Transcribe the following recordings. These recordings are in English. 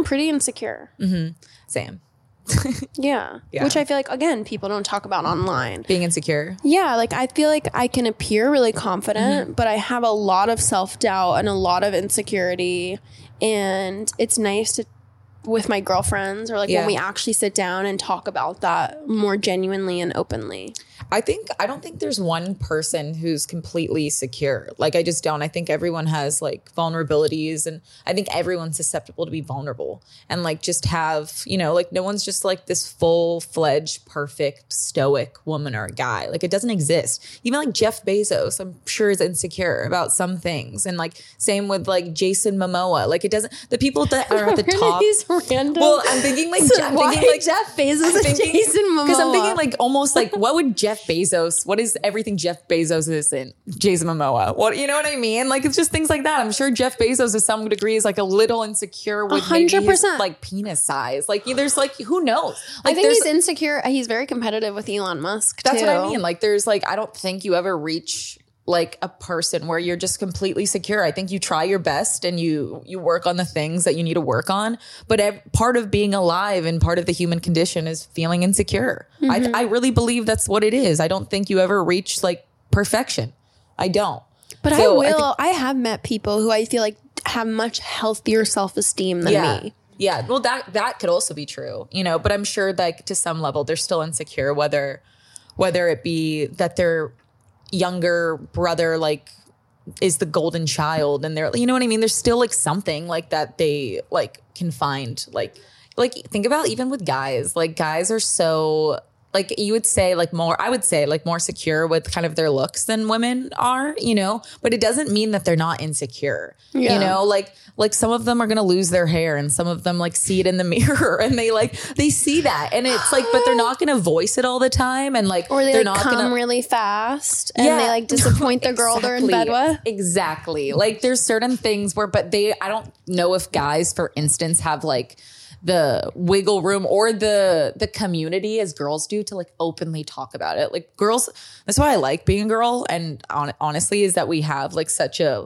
I'm pretty insecure. Same. Yeah. Which I feel like, again, people don't talk about online. Being insecure. Yeah. Like, I feel like I can appear really confident, but I have a lot of self-doubt and a lot of insecurity. And it's nice to, with my girlfriends or like when we actually sit down and talk about that more genuinely and openly. I don't think there's one person who's completely secure. Like, I just don't. I think everyone has like vulnerabilities, and I think everyone's susceptible to be vulnerable and like just have, you know, like no one's just like this full-fledged, perfect, stoic woman or guy. Like, it doesn't exist. Even like Jeff Bezos, I'm sure, is insecure about some things. And like same with like Jason Momoa. Like, it doesn't, the people that are at the top. These random. Well, I'm thinking like, Jeff Bezos and Jason Momoa? Because I'm thinking like almost like what would Jeff Bezos, what is everything Jeff Bezos is in Jason Momoa? What, you know what I mean? Like, it's just things like that. I'm sure Jeff Bezos to some degree is like a little insecure with 100%. Maybe his, like penis size. Like, there's like, who knows? Like, I think he's insecure. He's very competitive with Elon Musk too. That's what I mean. Like, there's like, I don't think you ever reach like a person where you're just completely secure. I think you try your best and you work on the things that you need to work on. But part of being alive and part of the human condition is feeling insecure. I really believe that's what it is. I don't think you ever reach like perfection. I don't. But I have met people who I feel like have much healthier self-esteem than me. Yeah. Well, that could also be true, you know, but I'm sure like to some level they're still insecure, whether it be that their younger brother like is the golden child and they're, you know what I mean? There's still like something like that they like can find like think about even with guys, like guys are so like you would say like more, I would say like more secure with kind of their looks than women are, you know, but it doesn't mean that they're not insecure, you know, like some of them are going to lose their hair and some of them like see it in the mirror and they see that and it's like, but they're not going to voice it all the time. And like, or they they're like not come really fast and they like disappoint the girl they're in bed with. Exactly. Like there's certain things where, but I don't know if guys, for instance, have like the wiggle room or the community as girls do to like openly talk about it. Like girls, that's why I like being a girl. And honestly is that we have like such a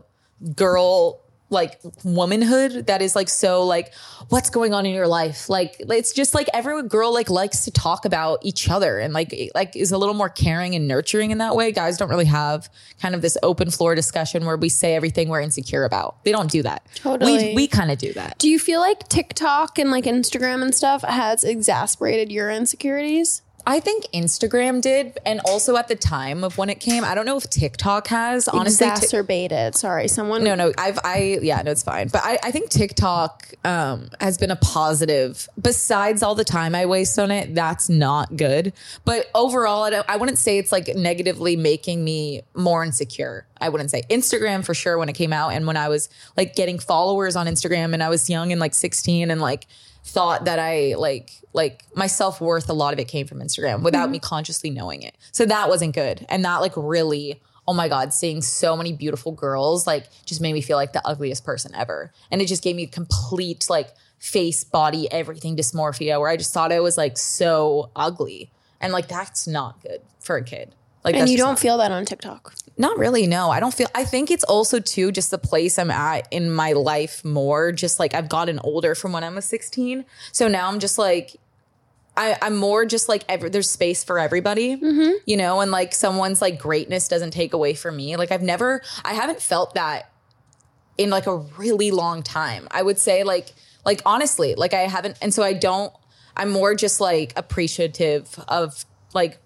girl like womanhood that is like so like what's going on in your life, like it's just like every girl like likes to talk about each other and like is a little more caring and nurturing in that way. Guys don't really have kind of this open floor discussion where we say everything we're insecure about. They don't do that. Totally. We kind of do that. Do you feel like TikTok and like Instagram and stuff has exacerbated your insecurities? I think Instagram did, and also at the time of when it came, I don't know if TikTok has honestly exacerbated. Sorry, someone. No, it's fine. But I think TikTok has been a positive. Besides all the time I waste on it, that's not good. But overall, I wouldn't say it's like negatively making me more insecure. I wouldn't say. Instagram for sure when it came out, and when I was like getting followers on Instagram, and I was young and like 16, and like thought that I like my self-worth, a lot of it came from Instagram without me consciously knowing it. So that wasn't good. And that like really, oh my God, seeing so many beautiful girls like just made me feel like the ugliest person ever. And it just gave me complete like face, body, everything dysmorphia where I just thought I was like so ugly. And like that's not good for a kid. Like, and you don't feel that on TikTok? Not really, no. I think it's also too just the place I'm at in my life more. Just like I've gotten older from when I was 16. So now I'm just like, I'm more just like there's space for everybody, you know, and like someone's like greatness doesn't take away from me. Like I haven't felt that in like a really long time. I would say like honestly, like I haven't. And so I'm more just like appreciative of like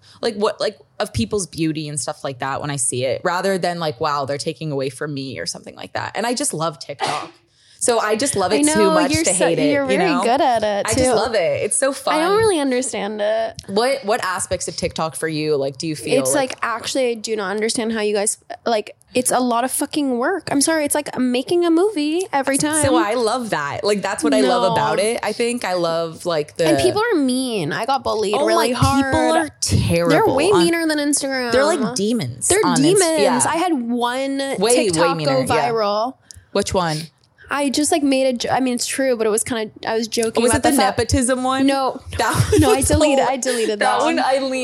of people's beauty and stuff like that when I see it, rather than like, wow, they're taking away from me or something like that. And I just love TikTok. So I just love it too much to hate it. You're very good at it too. I just love it. It's so fun. I don't really understand it. What aspects of TikTok for you, like, do you feel? It's like actually, I do not understand how you guys, like, it's a lot of fucking work. I'm sorry. It's like making a movie every time. So I love that. Like, that's what I love about it. I think I love like and people are mean. I got bullied really hard. People are terrible. They're way meaner than Instagram. They're like demons. They're demons. I had one TikTok go viral. Which one? I just like made a. I mean, it's true, but it was kind of. I was joking. Was about it the nepotism one? No, that no. I deleted that one.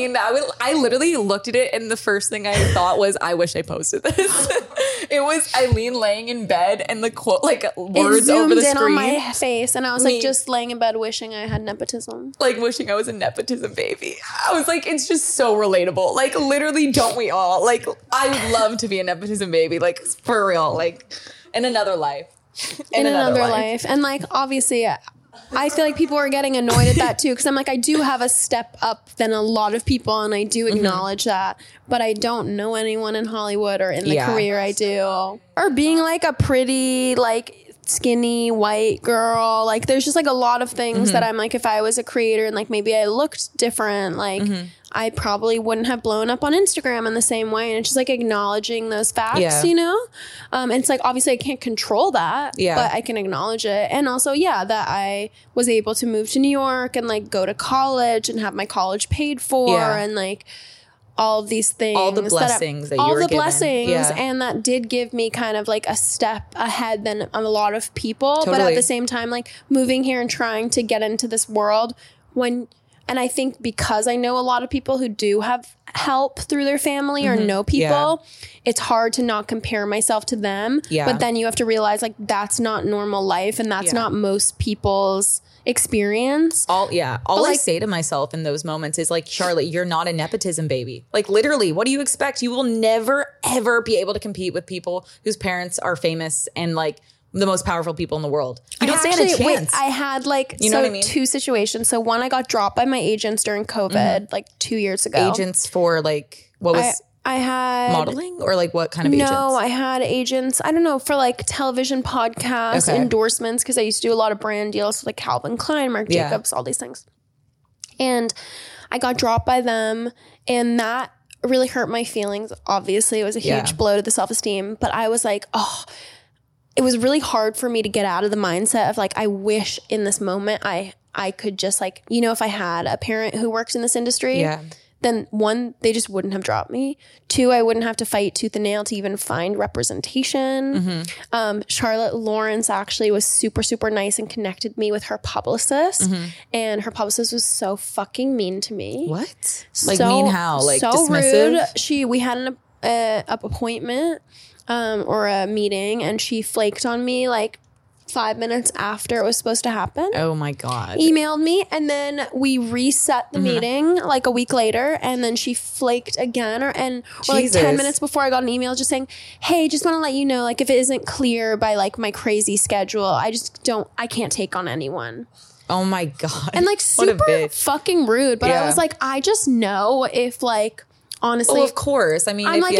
I literally looked at it, and the first thing I thought was, I wish I posted this. It was Eileen laying in bed, and the quote, like words over the screen on my face, and I was like, just laying in bed, wishing I had nepotism, like wishing I was a nepotism baby. I was like, it's just so relatable. Like, literally, don't we all? Like, I would love to be a nepotism baby, like for real, like in another life. In another life. And like, obviously, I feel like people are getting annoyed at that too, because I'm like, I do have a step up than a lot of people, and I do acknowledge that, but I don't know anyone in Hollywood or in the career I do. Or being like a pretty, like skinny white girl, like there's just like a lot of things that I'm like, if I was a creator and like maybe I looked different, like I probably wouldn't have blown up on Instagram in the same way. And it's just like acknowledging those facts, you know? And it's like, obviously I can't control that, but I can acknowledge it. And also, that I was able to move to New York and like go to college and have my college paid for and like all of these things. All the blessings that you were given. All the blessings. And that did give me kind of like a step ahead than a lot of people. Totally. But at the same time, like moving here and trying to get into this world and I think because I know a lot of people who do have help through their family or know people, it's hard to not compare myself to them. Yeah. But then you have to realize like that's not normal life, and that's not most people's experience. All I say to myself in those moments is like, Charlotte, you're not a nepotism baby. Like literally, what do you expect? You will never ever be able to compete with people whose parents are famous and like the most powerful people in the world. You don't stand a chance. I had like, you know what I mean? 2 situations. So one, I got dropped by my agents during COVID, like 2 years ago. Agents for like, what was I had modeling or like what kind of agents? No, I had agents, I don't know, for like television podcasts, endorsements, because I used to do a lot of brand deals with like Calvin Klein, Marc Jacobs, all these things. And I got dropped by them, and that really hurt my feelings. Obviously, it was a huge blow to the self-esteem, but I was like, it was really hard for me to get out of the mindset of like, I wish in this moment I could just like, you know, if I had a parent who works in this industry, then 1, they just wouldn't have dropped me. 2, I wouldn't have to fight tooth and nail to even find representation. Charlotte Lawrence actually was super, super nice and connected me with her publicist. And her publicist was so fucking mean to me. What? Like mean how? Like so dismissive? Rude. We had an appointment or a meeting, and she flaked on me like 5 minutes after it was supposed to happen. Oh my God. Emailed me, and then we reset the meeting like a week later, and then she flaked again or like 10 minutes before I got an email just saying, hey, just want to let you know, like if it isn't clear by like my crazy schedule, I can't take on anyone. Oh my God. And like super fucking rude. But I was like, I just know if like, honestly, of course. I mean, I'm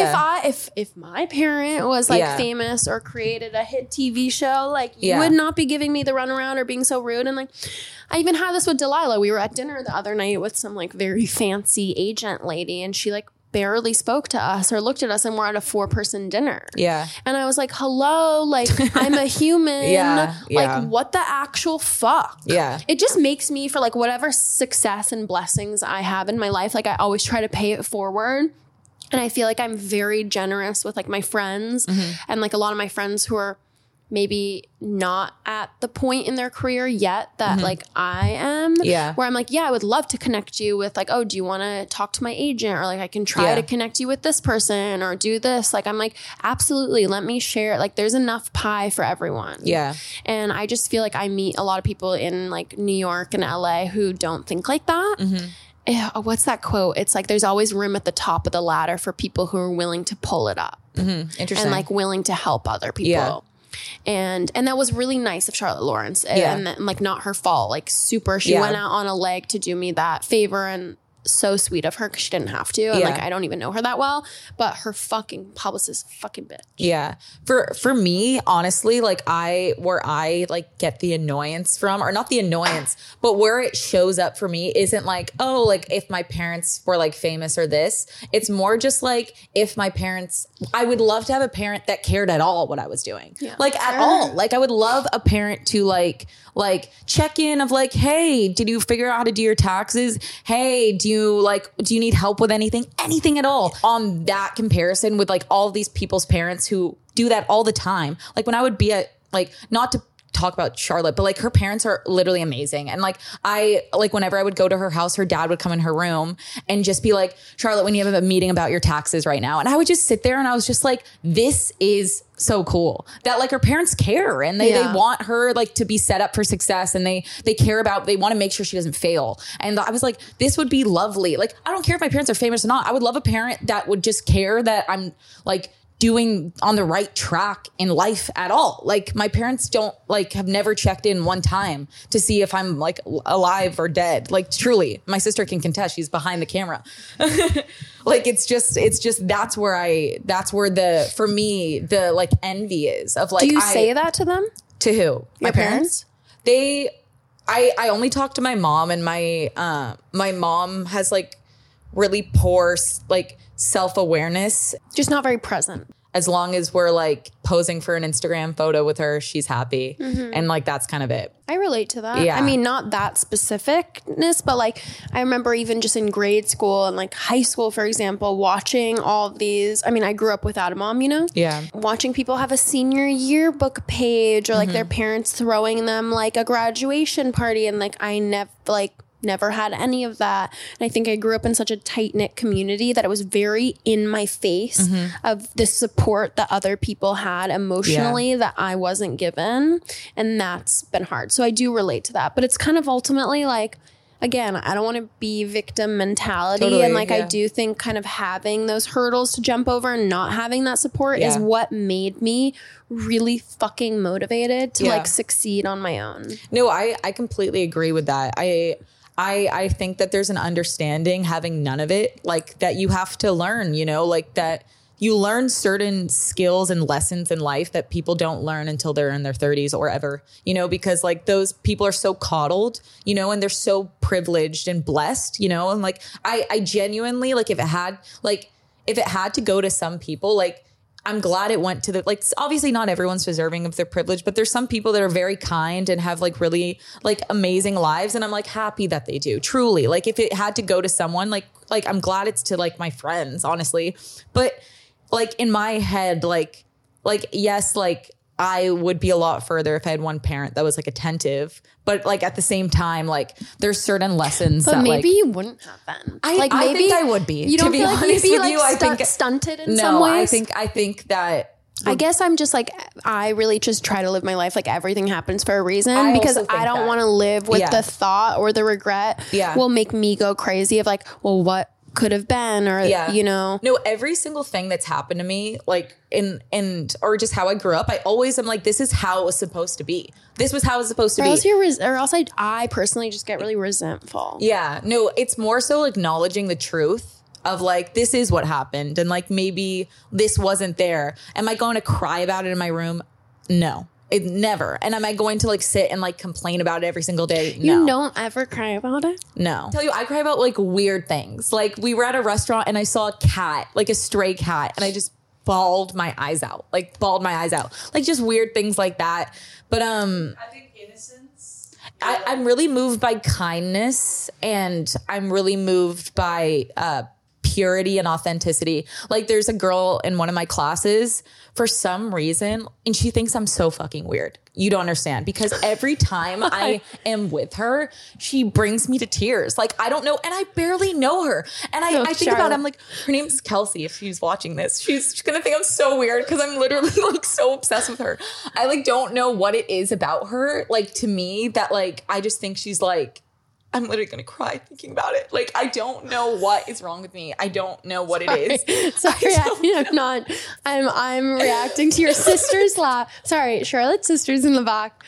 if my parent was like famous or created a hit TV show, like you would not be giving me the runaround or being so rude. And like, I even had this with Delilah. We were at dinner the other night with some like very fancy agent lady, and she like barely spoke to us or looked at us, and we're at a 4-person dinner. Yeah. And I was like, hello, like I'm a human. Like what the actual fuck? Yeah. It just makes me, for like whatever success and blessings I have in my life, like I always try to pay it forward. And I feel like I'm very generous with like my friends and like a lot of my friends who are maybe not at the point in their career yet that like I am, where I'm like, I would love to connect you with like, oh, do you want to talk to my agent, or like I can try to connect you with this person or do this. Like I'm like, absolutely, let me share. Like there's enough pie for everyone. And I just feel like I meet a lot of people in like New York and LA who don't think like that. What's that quote? It's like there's always room at the top of the ladder for people who are willing to pull it up. Interesting. And like willing to help other people. And that was really nice of Charlotte Lawrence, and like not her fault, like super, she went out on a leg to do me that favor, and so sweet of her because she didn't have to. And like I don't even know her that well, but her fucking publicist, fucking bitch. Yeah. For me, honestly, like where I like get the annoyance from, or not the annoyance, but where it shows up for me isn't like, oh, like if my parents were like famous or this. It's more just like if my parents, I would love to have a parent that cared at all what I was doing. Like at all. Like I would love a parent to like check in of like, hey, did you figure out how to do your taxes? Hey, do you need help with anything at all? On that comparison with like all of these people's parents who do that all the time. Like when I would be at like, not to talk about Charlotte, but like her parents are literally amazing. And like, I like whenever I would go to her house, her dad would come in her room and just be like, Charlotte, when you have a meeting about your taxes right now. And I would just sit there and I was just like, this is so cool that like her parents care and they want her like to be set up for success, and they care about, they want to make sure she doesn't fail. And I was like, this would be lovely. Like, I don't care if my parents are famous or not. I would love a parent that would just care that I'm like doing on the right track in life at all. Like, my parents don't like, have never checked in one time to see if I'm like alive or dead. Like, truly, my sister can contest. She's behind the camera. Like, it's just, that's where the, for me, the like envy is of like, do you say that to them? To who? My parents? I only talk to my mom, and my mom has like really poor like self-awareness, just not very present. As long as we're like posing for an Instagram photo with her, she's happy. And like, that's kind of it. I relate to that. Yeah. I mean, not that specificness, but like, I remember even just in grade school and like high school, for example, watching all these, I mean, I grew up without a mom, you know? Yeah. Watching people have a senior yearbook page, or like their parents throwing them like a graduation party, and like, I never had any of that. And I think I grew up in such a tight-knit community that it was very in my face of the support that other people had emotionally that I wasn't given. And that's been hard. So I do relate to that. But it's kind of ultimately like, again, I don't want to be victim mentality. Totally, and like, I do think kind of having those hurdles to jump over and not having that support is what made me really fucking motivated to like succeed on my own. No, I completely agree with that. I think that there's an understanding, having none of it, like that you have to learn, you know, like that you learn certain skills and lessons in life that people don't learn until they're in their 30s or ever, you know, because like those people are so coddled, you know, and they're so privileged and blessed, you know, and like I genuinely, like if it had to go to some people, like I'm glad it went to the, like, obviously not everyone's deserving of their privilege, but there's some people that are very kind and have like really like amazing lives. And I'm like happy that they do, truly. Like, if it had to go to someone, like I'm glad it's to like my friends, honestly. But like in my head, like, yes, like I would be a lot further if I had one parent that was like attentive, but like at the same time, like there's certain lessons but that maybe like, you wouldn't have been. Like, I think I would be. You don't to be feel like honest maybe with like you, I think stunted in some ways? I think that. I guess I'm just like, I really just try to live my life like everything happens for a reason, I because also think I don't that. want to live with the thought or the regret will make me go crazy of like, well, what could have been, or you know. No, every single thing that's happened to me, like or just how I grew up, I always am like, this is how it was supposed to be. This was how it was supposed to be. Or else I personally just get really resentful. Yeah, no, it's more so acknowledging the truth of like, this is what happened, and like maybe this wasn't there. Am I going to cry about it in my room? No. It never. And am I going to like sit and like complain about it every single day? No. You don't ever cry about it? No. I tell you, I cry about like weird things. Like, we were at a restaurant and I saw a cat, like a stray cat, and I just bawled my eyes out. Like just weird things like that. But I think innocence. I'm really moved by kindness, and I'm really moved by purity and authenticity. Like, there's a girl in one of my classes for some reason, and she thinks I'm so fucking weird. You don't understand, because every time I am with her, she brings me to tears. Like, I don't know, and I barely know her. And I think about it, I'm like, her name's Kelsey. If she's watching this, she's gonna think I'm so weird, because I'm literally like so obsessed with her. I like don't know what it is about her, like, to me, that like I just think she's like, I'm literally going to cry thinking about it. Like, I don't know what is wrong with me. I don't know what it is. Sorry, I'm reacting to your sister's laugh. Sorry, Charlotte's sister's in the back,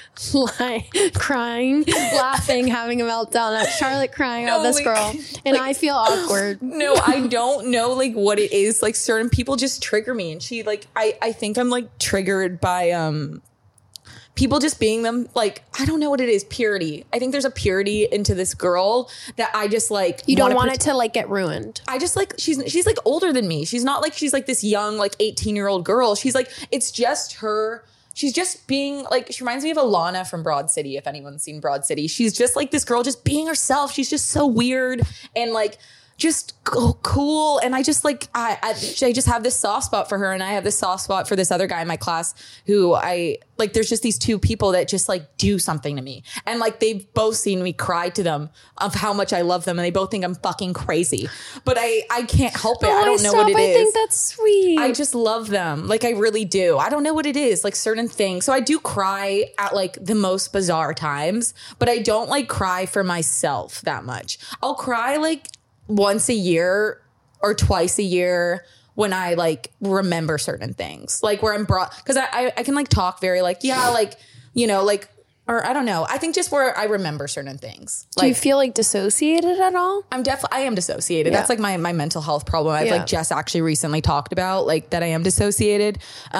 crying, laughing, having a meltdown at Charlotte crying about this girl. And I feel awkward. No, I don't know like what it is. Like, certain people just trigger me. And she like, I think I'm like triggered by, people just being them, like, I don't know what it is. Purity. I think there's a purity into this girl that I just like. You don't want it to like get ruined. I just like, she's like older than me. She's not like, she's like this young, like 18-year-old girl. She's like, it's just her. She's just being like, she reminds me of Alana from Broad City. If anyone's seen Broad City, she's just like this girl just being herself. She's just so weird and like just cool. And I just like, I just have this soft spot for her. And I have this soft spot for this other guy in my class who I like, there's just these two people that just like do something to me. And like, they've both seen me cry to them of how much I love them. And they both think I'm fucking crazy, but I can't help it. I don't know what it is. I think that's sweet. I just love them. Like, I really do. I don't know what it is, like certain things. So I do cry at like the most bizarre times, but I don't like cry for myself that much. I'll cry like once a year or twice a year when I like remember certain things, like where I'm brought, because I can like talk very like, yeah, like, you know, like, or I don't know. I think just where I remember certain things. Do you feel like dissociated at all? I am dissociated. Yeah. That's like my mental health problem. I've like just actually recently talked about like that I am dissociated.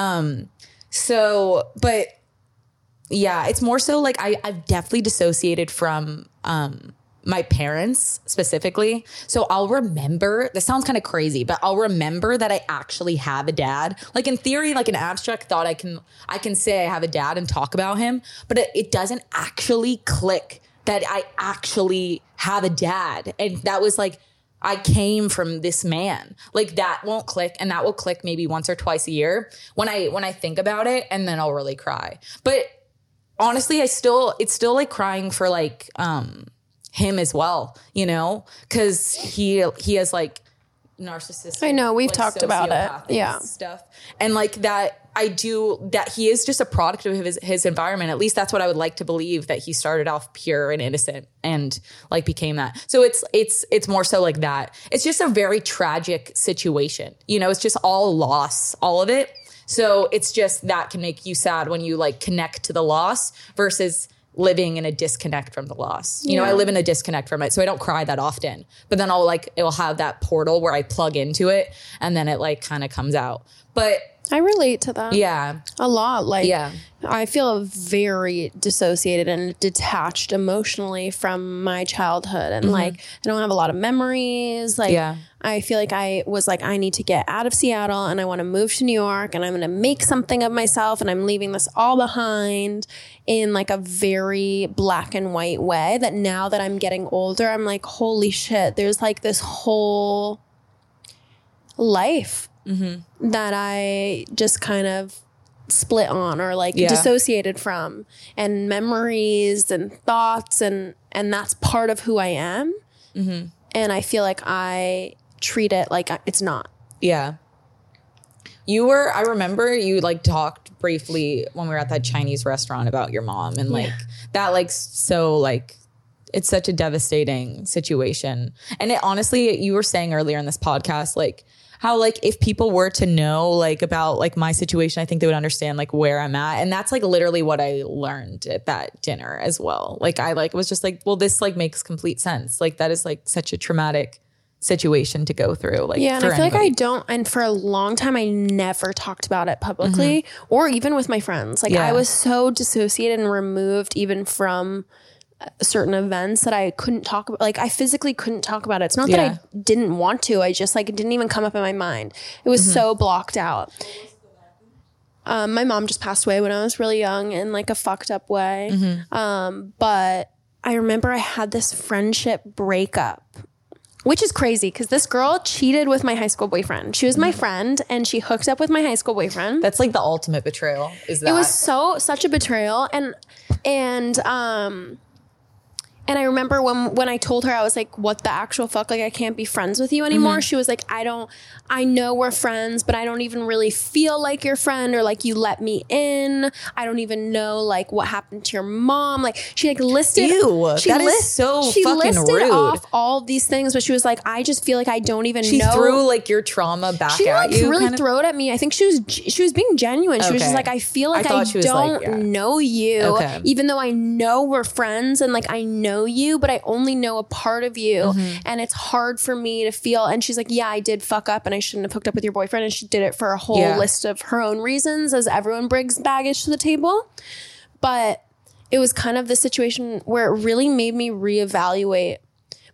So, but yeah, it's more so like I've definitely dissociated from, my parents specifically. So I'll remember, this sounds kind of crazy, but I'll remember that I actually have a dad. Like in theory, like an abstract thought, I can say I have a dad and talk about him, but it doesn't actually click that I actually have a dad. And that was like, I came from this man. Like that won't click, and that will click maybe once or twice a year when I think about it, and then I'll really cry. But honestly, it's still like crying for like, him as well, you know, because he has like narcissistic. I know we've like, talked about it, yeah, stuff, and like that. That he is just a product of his environment. At least that's what I would like to believe, that he started off pure and innocent and like became that. So it's more so like that. It's just a very tragic situation, you know. It's just all loss, all of it. So it's just that can make you sad when you like connect to the loss versus living in a disconnect from the loss. You know, I live in a disconnect from it, so I don't cry that often. But then it'll have that portal where I plug into it, and then it like kind of comes out. But I relate to that. Yeah. A lot. Like, I feel very dissociated and detached emotionally from my childhood. And like, I don't have a lot of memories. Like, I feel like I was like, I need to get out of Seattle and I want to move to New York and I'm going to make something of myself and I'm leaving this all behind in like a very black and white way, that now that I'm getting older, I'm like, holy shit, there's like this whole life that I just kind of split on or like dissociated from, and memories and thoughts, and that's part of who I am. And I feel like I treat it like it's not. Yeah. I remember you like talked briefly when we were at that Chinese restaurant about your mom, and like that, like, so like, it's such a devastating situation. And it honestly, you were saying earlier in this podcast, like, how like if people were to know like about like my situation, I think they would understand like where I'm at. And that's like literally what I learned at that dinner as well. Like I like was just like, well, this like makes complete sense. Like that is like such a traumatic situation to go through. Like, yeah, and I feel like I don't, and for a long time I never talked about it publicly or even with my friends. Like I was so dissociated and removed even from certain events that I couldn't talk about. Like I physically couldn't talk about it. It's not that I didn't want to. I just like, it didn't even come up in my mind. It was so blocked out. My mom just passed away when I was really young in like a fucked up way. But I remember I had this friendship breakup, which is crazy because this girl cheated with my high school boyfriend. She was my friend and she hooked up with my high school boyfriend. That's like the ultimate betrayal. Is that? It was such a betrayal. And I remember when I told her, I was like, what the actual fuck? Like, I can't be friends with you anymore. She was like, I know we're friends, but I don't even really feel like your friend, or like you let me in. I don't even know like what happened to your mom. Like she like listed, that is so fucking rude. Off all of these things, but she was like, I just feel like I don't even know. She threw like your trauma back at you. She really threw it at me. I think she was being genuine. She was just like, I feel like I don't know you, even though I know we're friends and like I know you, but I only know a part of you, and it's hard for me to feel. And she's like, yeah, I did fuck up and I shouldn't have hooked up with your boyfriend, and she did it for a whole list of her own reasons, as everyone brings baggage to the table. But it was kind of the situation where it really made me reevaluate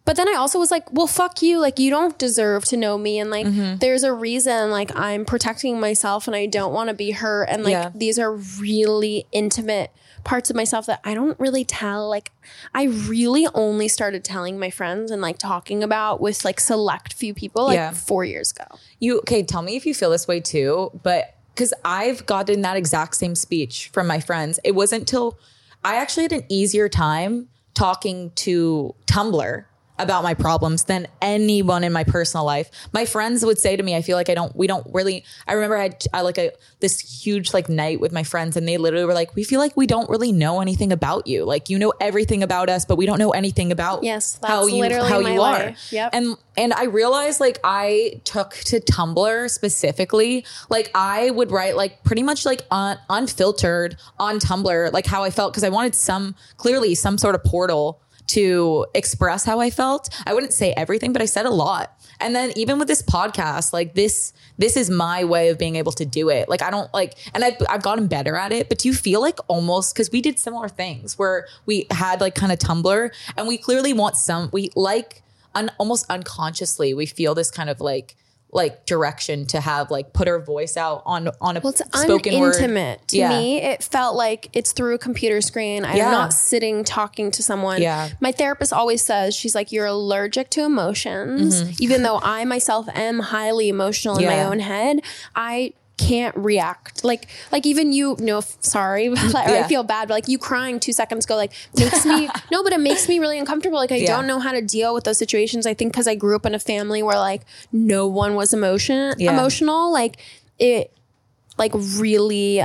But then I also was like, well, fuck you. Like, you don't deserve to know me. And like, there's a reason, like, I'm protecting myself and I don't want to be hurt. And like, these are really intimate parts of myself that I don't really tell. Like, I really only started telling my friends and like talking about with like select few people like 4 years ago. Okay, tell me if you feel this way too, but because I've gotten that exact same speech from my friends. It wasn't till I actually had an easier time talking to Tumblr about my problems than anyone in my personal life. My friends would say to me, I feel like I remember I had this huge like night with my friends, and they literally were like, we feel like we don't really know anything about you. Like, you know everything about us, but we don't know anything about how you are. Yep. And I realized, like, I took to Tumblr specifically. Like, I would write like pretty much like unfiltered on Tumblr, like how I felt, because I wanted some sort of portal to express how I felt. I wouldn't say everything, but I said a lot. And then even with this podcast, like this is my way of being able to do it. Like, I don't like, and I've gotten better at it, but do you feel like almost, because we did similar things where we had like kind of Tumblr, and we clearly want almost unconsciously, we feel this kind of like direction to have like put our voice out on a spoken word. Intimate to me. It felt like it's through a computer screen. I'm not sitting talking to someone. Yeah. My therapist always says, she's like, you're allergic to emotions. Even though I myself am highly emotional in my own head, I can't react like even you know, sorry, I feel bad, but like you crying 2 seconds ago like makes me no, but it makes me really uncomfortable. Like, I don't know how to deal with those situations. I think because I grew up in a family where like no one was emotional, like it like really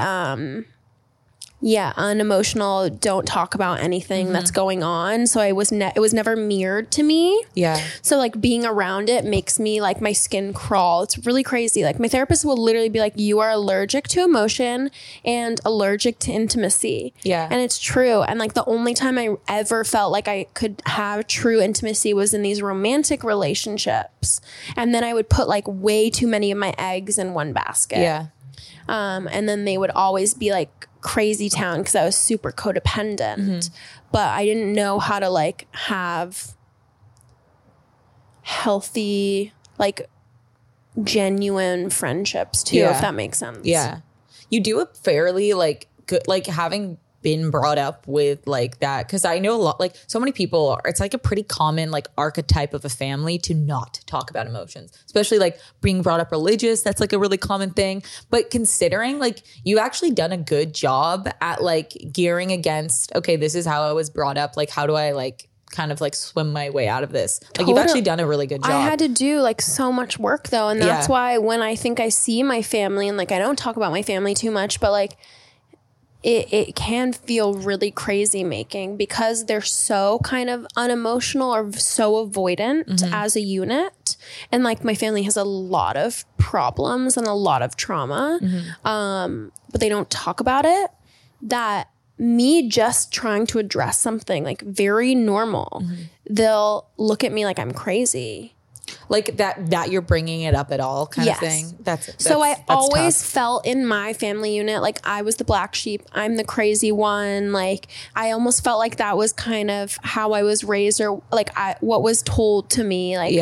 unemotional, don't talk about anything that's going on. So it was never mirrored to me. Yeah. So like being around it makes me like my skin crawl. It's really crazy. Like my therapist will literally be like, you are allergic to emotion and allergic to intimacy. Yeah. And it's true. And like the only time I ever felt like I could have true intimacy was in these romantic relationships. And then I would put like way too many of my eggs in one basket. Yeah. And then they would always be like crazy town because I was super codependent, but I didn't know how to like have healthy, like genuine friendships too, if that makes sense. Yeah. You do a fairly like good, like having been brought up with like that, because I know a lot, like so many people it's like a pretty common like archetype of a family to not talk about emotions, especially like being brought up religious. That's like a really common thing. But considering like you actually done a good job at like gearing against, okay, this is how I was brought up, like how do I like kind of like swim my way out of this? Like you've actually done a really good job. I had to do like so much work though, and that's why when I think I see my family, and like I don't talk about my family too much, but like it can feel really crazy making because they're so kind of unemotional or so avoidant as a unit. And like my family has a lot of problems and a lot of trauma, but they don't talk about it. That me just trying to address something like very normal, they'll look at me like I'm crazy. Like that you're bringing it up at all kind of thing. That's so I always tough. felt in my family unit like I was the black sheep. I'm the crazy one. Like I almost felt like that was kind of how I was raised, or like what was told to me. Like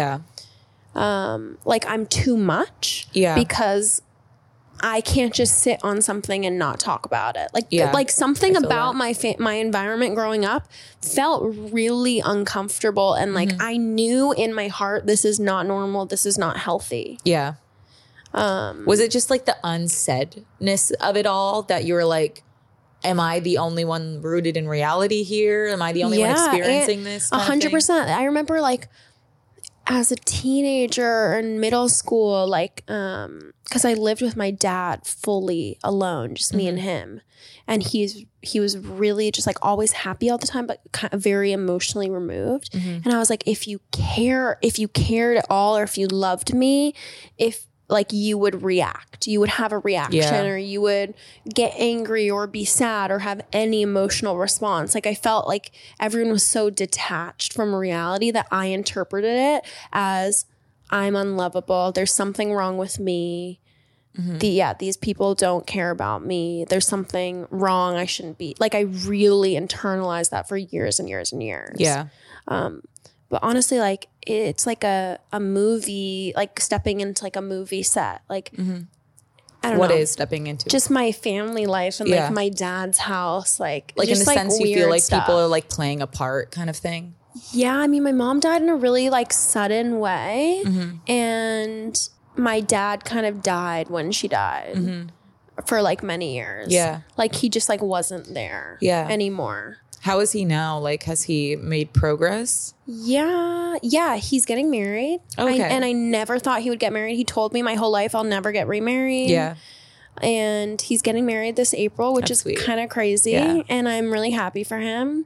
like I'm too much. Because I can't just sit on something and not talk about it. Like something about my environment growing up felt really uncomfortable. And like, I knew in my heart, this is not normal. This is not healthy. Yeah. Was it just like the unsaidness of it all that you were like, am I the only one rooted in reality here? Am I the only one experiencing this? 100%. I remember like, as a teenager in middle school, like, because I lived with my dad fully alone, just me and him. And he was really just like always happy all the time, but kind of very emotionally removed. And I was like, if you cared at all, or if you loved me, if like you would react, you would have a reaction, or you would get angry or be sad or have any emotional response. Like I felt like everyone was so detached from reality that I interpreted it as I'm unlovable. There's something wrong with me. These people don't care about me. There's something wrong. I shouldn't be. Like I really internalized that for years and years and years. But honestly, like it's like a movie, like stepping into like a movie set. Like I don't know. What is stepping into? Just my family life and like my dad's house. Like in just, the sense you feel like stuff. people are like playing a part kind of thing. Yeah, I mean, my mom died in a really like sudden way, and my dad kind of died when she died for like many years. Yeah, like he just like wasn't there. Anymore. How is he now? Like, has he made progress? Yeah, he's getting married. Okay. And I never thought he would get married. He told me my whole life I'll never get remarried. Yeah. And he's getting married this April, which is kind of crazy. Yeah. And I'm really happy for him.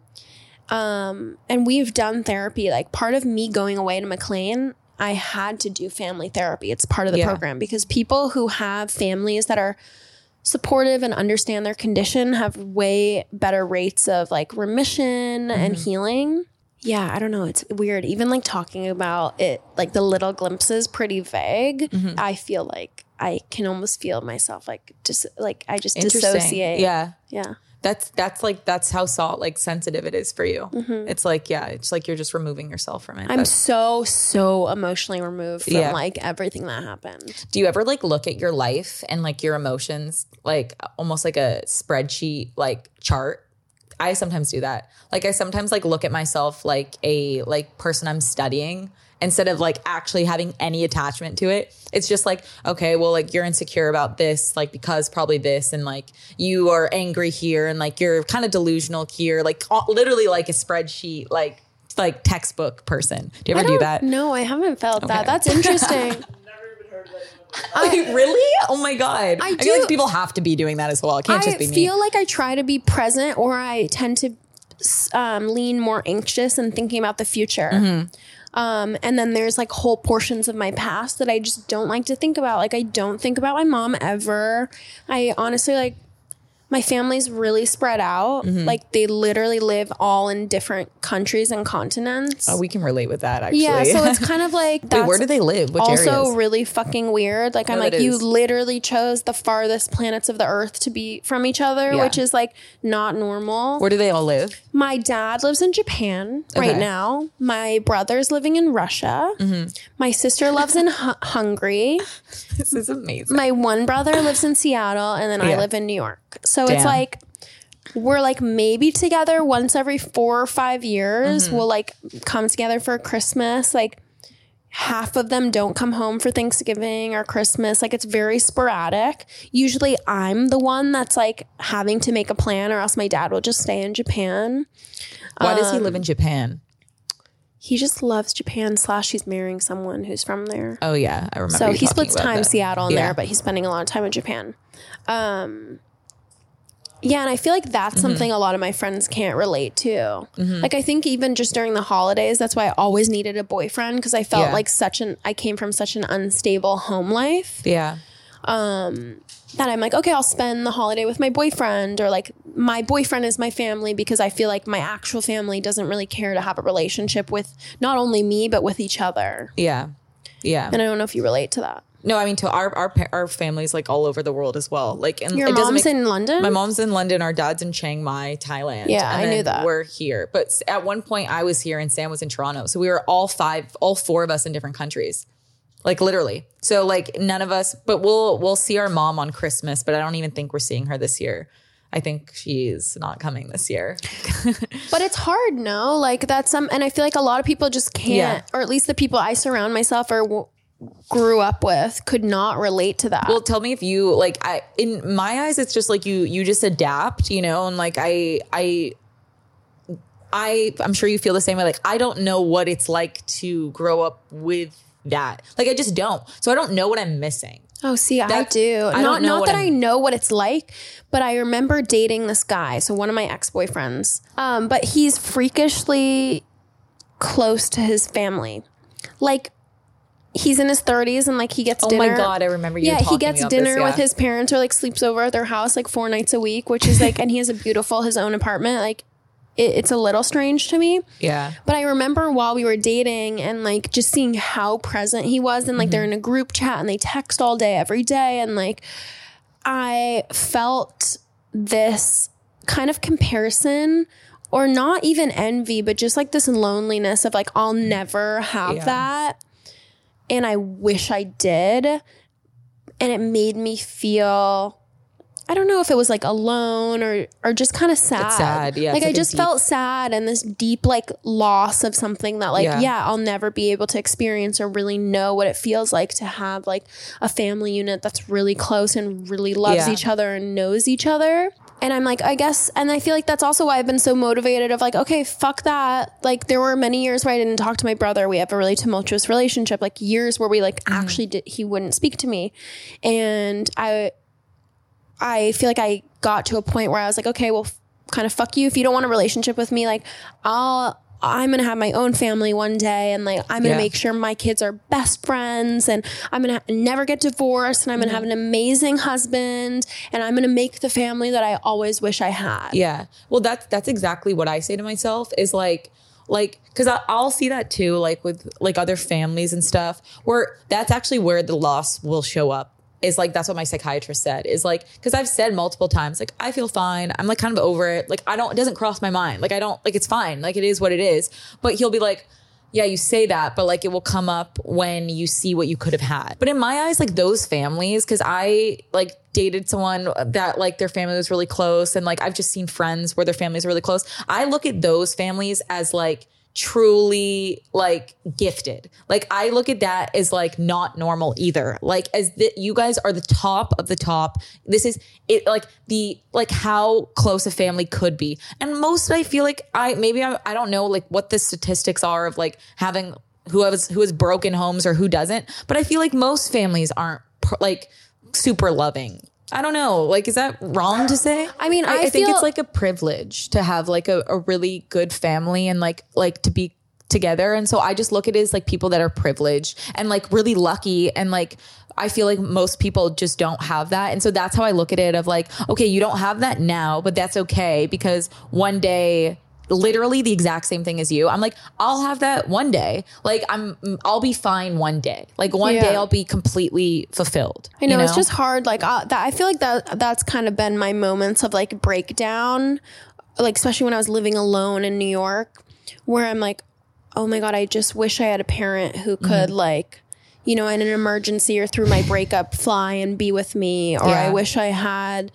And we've done therapy. Like part of me going away to McLean, I had to do family therapy. It's part of the program because people who have families that are supportive and understand their condition have way better rates of like remission and healing. Yeah, I don't know. It's weird. Even like talking about it, like the little glimpses, pretty vague. I feel like I can almost feel myself like just like I just dissociate. Yeah. Yeah. That's how like sensitive it is for you. It's like, it's like you're just removing yourself from it. I'm so emotionally removed from like everything that happened. Do you ever like look at your life and like your emotions, like almost like a spreadsheet, like chart? I sometimes do that. Like I sometimes like look at myself like a like person I'm studying instead of like actually having any attachment to it. It's just like, okay, well, like you're insecure about this, like because probably this, and like you are angry here, and like you're kind of delusional here, like literally like a spreadsheet, like textbook person. Do you ever do that? No, I haven't felt that. That's interesting. Never even heard that. Really? Oh my God. I feel like people have to be doing that as well. It can't just be me. I feel like I try to be present, or I tend to lean more anxious and thinking about the future. And then there's like whole portions of my past that I just don't like to think about. Like I don't think about my mom ever. I honestly like my family's really spread out. Like they literally live all in different countries and continents. Oh, we can relate with that actually. Yeah, so it's kind of like that's wait, where do they live? Which also areas? really fucking weird. Like I'm like, you literally chose the farthest planets of the earth to be from each other, which is like not normal. Where do they all live? My dad lives in Japan right now. My brother's living in Russia. My sister lives in Hungary. This is amazing. My one brother lives in Seattle, and then I live in New York. So it's like we're like maybe together once every 4 or 5 years. We'll like come together for Christmas. Like half of them don't come home for Thanksgiving or Christmas. Like it's very sporadic. Usually I'm the one that's like having to make a plan, or else my dad will just stay in Japan. Why does he live in Japan? He just loves Japan / he's marrying someone who's from there. Oh yeah, I remember. So you he splits talking about time that. Seattle and there, but he's spending a lot of time in Japan. Yeah, and I feel like that's something a lot of my friends can't relate to. Like I think even just during the holidays, that's why I always needed a boyfriend, because I felt like I came from such an unstable home life. Yeah. That I'm like, okay, I'll spend the holiday with my boyfriend, or like my boyfriend is my family, because I feel like my actual family doesn't really care to have a relationship with not only me, but with each other. Yeah. Yeah. And I don't know if you relate to that. No, I mean, to our families like all over the world as well. Like, and your mom's in London? My mom's in London. Our dad's in Chiang Mai, Thailand. Yeah, and I knew then that. We're here, but at one point I was here and Sam was in Toronto, so we were all 4 of us in different countries, like literally. So like none of us, but we'll see our mom on Christmas, but I don't even think we're seeing her this year. I think she's not coming this year. But it's hard, no? Like that's and I feel like a lot of people just can't, or at least the people I surround myself or grew up with could not relate to that. Well, tell me if you like, in my eyes, it's just like you just adapt, you know? And like, I'm sure you feel the same way. Like, I don't know what it's like to grow up with that. Like, I just don't. So I don't know what I'm missing. Oh, see, I do. Not that I know what it's like, but I remember dating this guy. So one of my ex-boyfriends, but he's freakishly close to his family. Like, he's in his 30s and like he gets dinner. Oh my God, I remember you talking he gets about dinner this, with his parents, or like sleeps over at their house like 4 nights a week, which is like, and he has his own apartment. Like it's a little strange to me. Yeah. But I remember while we were dating and like just seeing how present he was, and like they're in a group chat and they text all day, every day. And like, I felt this kind of comparison or not even envy, but just like this loneliness of like, I'll never have that. And I wish I did. And it made me feel, I don't know if it was like alone or just kind of sad. It's sad, yeah. Like I just felt sad and this deep like loss of something that like, I'll never be able to experience or really know what it feels like to have like a family unit that's really close and really loves each other and knows each other. And I'm like, I guess, and I feel like that's also why I've been so motivated of like, okay, fuck that. Like there were many years where I didn't talk to my brother. We have a really tumultuous relationship, like years where we like actually he wouldn't speak to me. And I feel like I got to a point where I was like, okay, well, kind of fuck you. If you don't want a relationship with me, like I'm going to have my own family one day. And like, I'm going to make sure my kids are best friends and I'm going to never get divorced and I'm going to have an amazing husband and I'm going to make the family that I always wish I had. Yeah. Well, that's exactly what I say to myself is like, cause I'll see that too, like with like other families and stuff where that's actually where the loss will show up. Is like, that's what my psychiatrist said is like, cause I've said multiple times, like, I feel fine. I'm like kind of over it. Like, it doesn't cross my mind. Like, I don't like, it's fine. Like it is what it is. But he'll be like, yeah, you say that, but like it will come up when you see what you could have had. But in my eyes, like those families, cause I like dated someone that like their family was really close. And like, I've just seen friends where their families are really close. I look at those families as like, truly like gifted. Like I look at that as like not normal either. Like as you guys are the top of the top. This is it, like the like how close a family could be. And most I feel like I don't know like what the statistics are of like having who has broken homes or who doesn't. But I feel like most families aren't like super loving. I don't know. Like, is that wrong to say? I mean, I think it's like a privilege to have like a really good family and like to be together. And so I just look at it as like people that are privileged and like really lucky. And like, I feel like most people just don't have that. And so that's how I look at it of like, okay, you don't have that now, but that's okay because one day, literally the exact same thing as you. I'm like, I'll have that one day. Like I'll be fine one day. Like one day I'll be completely fulfilled. I know, it's just hard. Like I feel like that's kind of been my moments of like breakdown. Like, especially when I was living alone in New York where I'm like, oh my God, I just wish I had a parent who could like, you know, in an emergency or through my breakup, fly and be with me. Or I wish I had,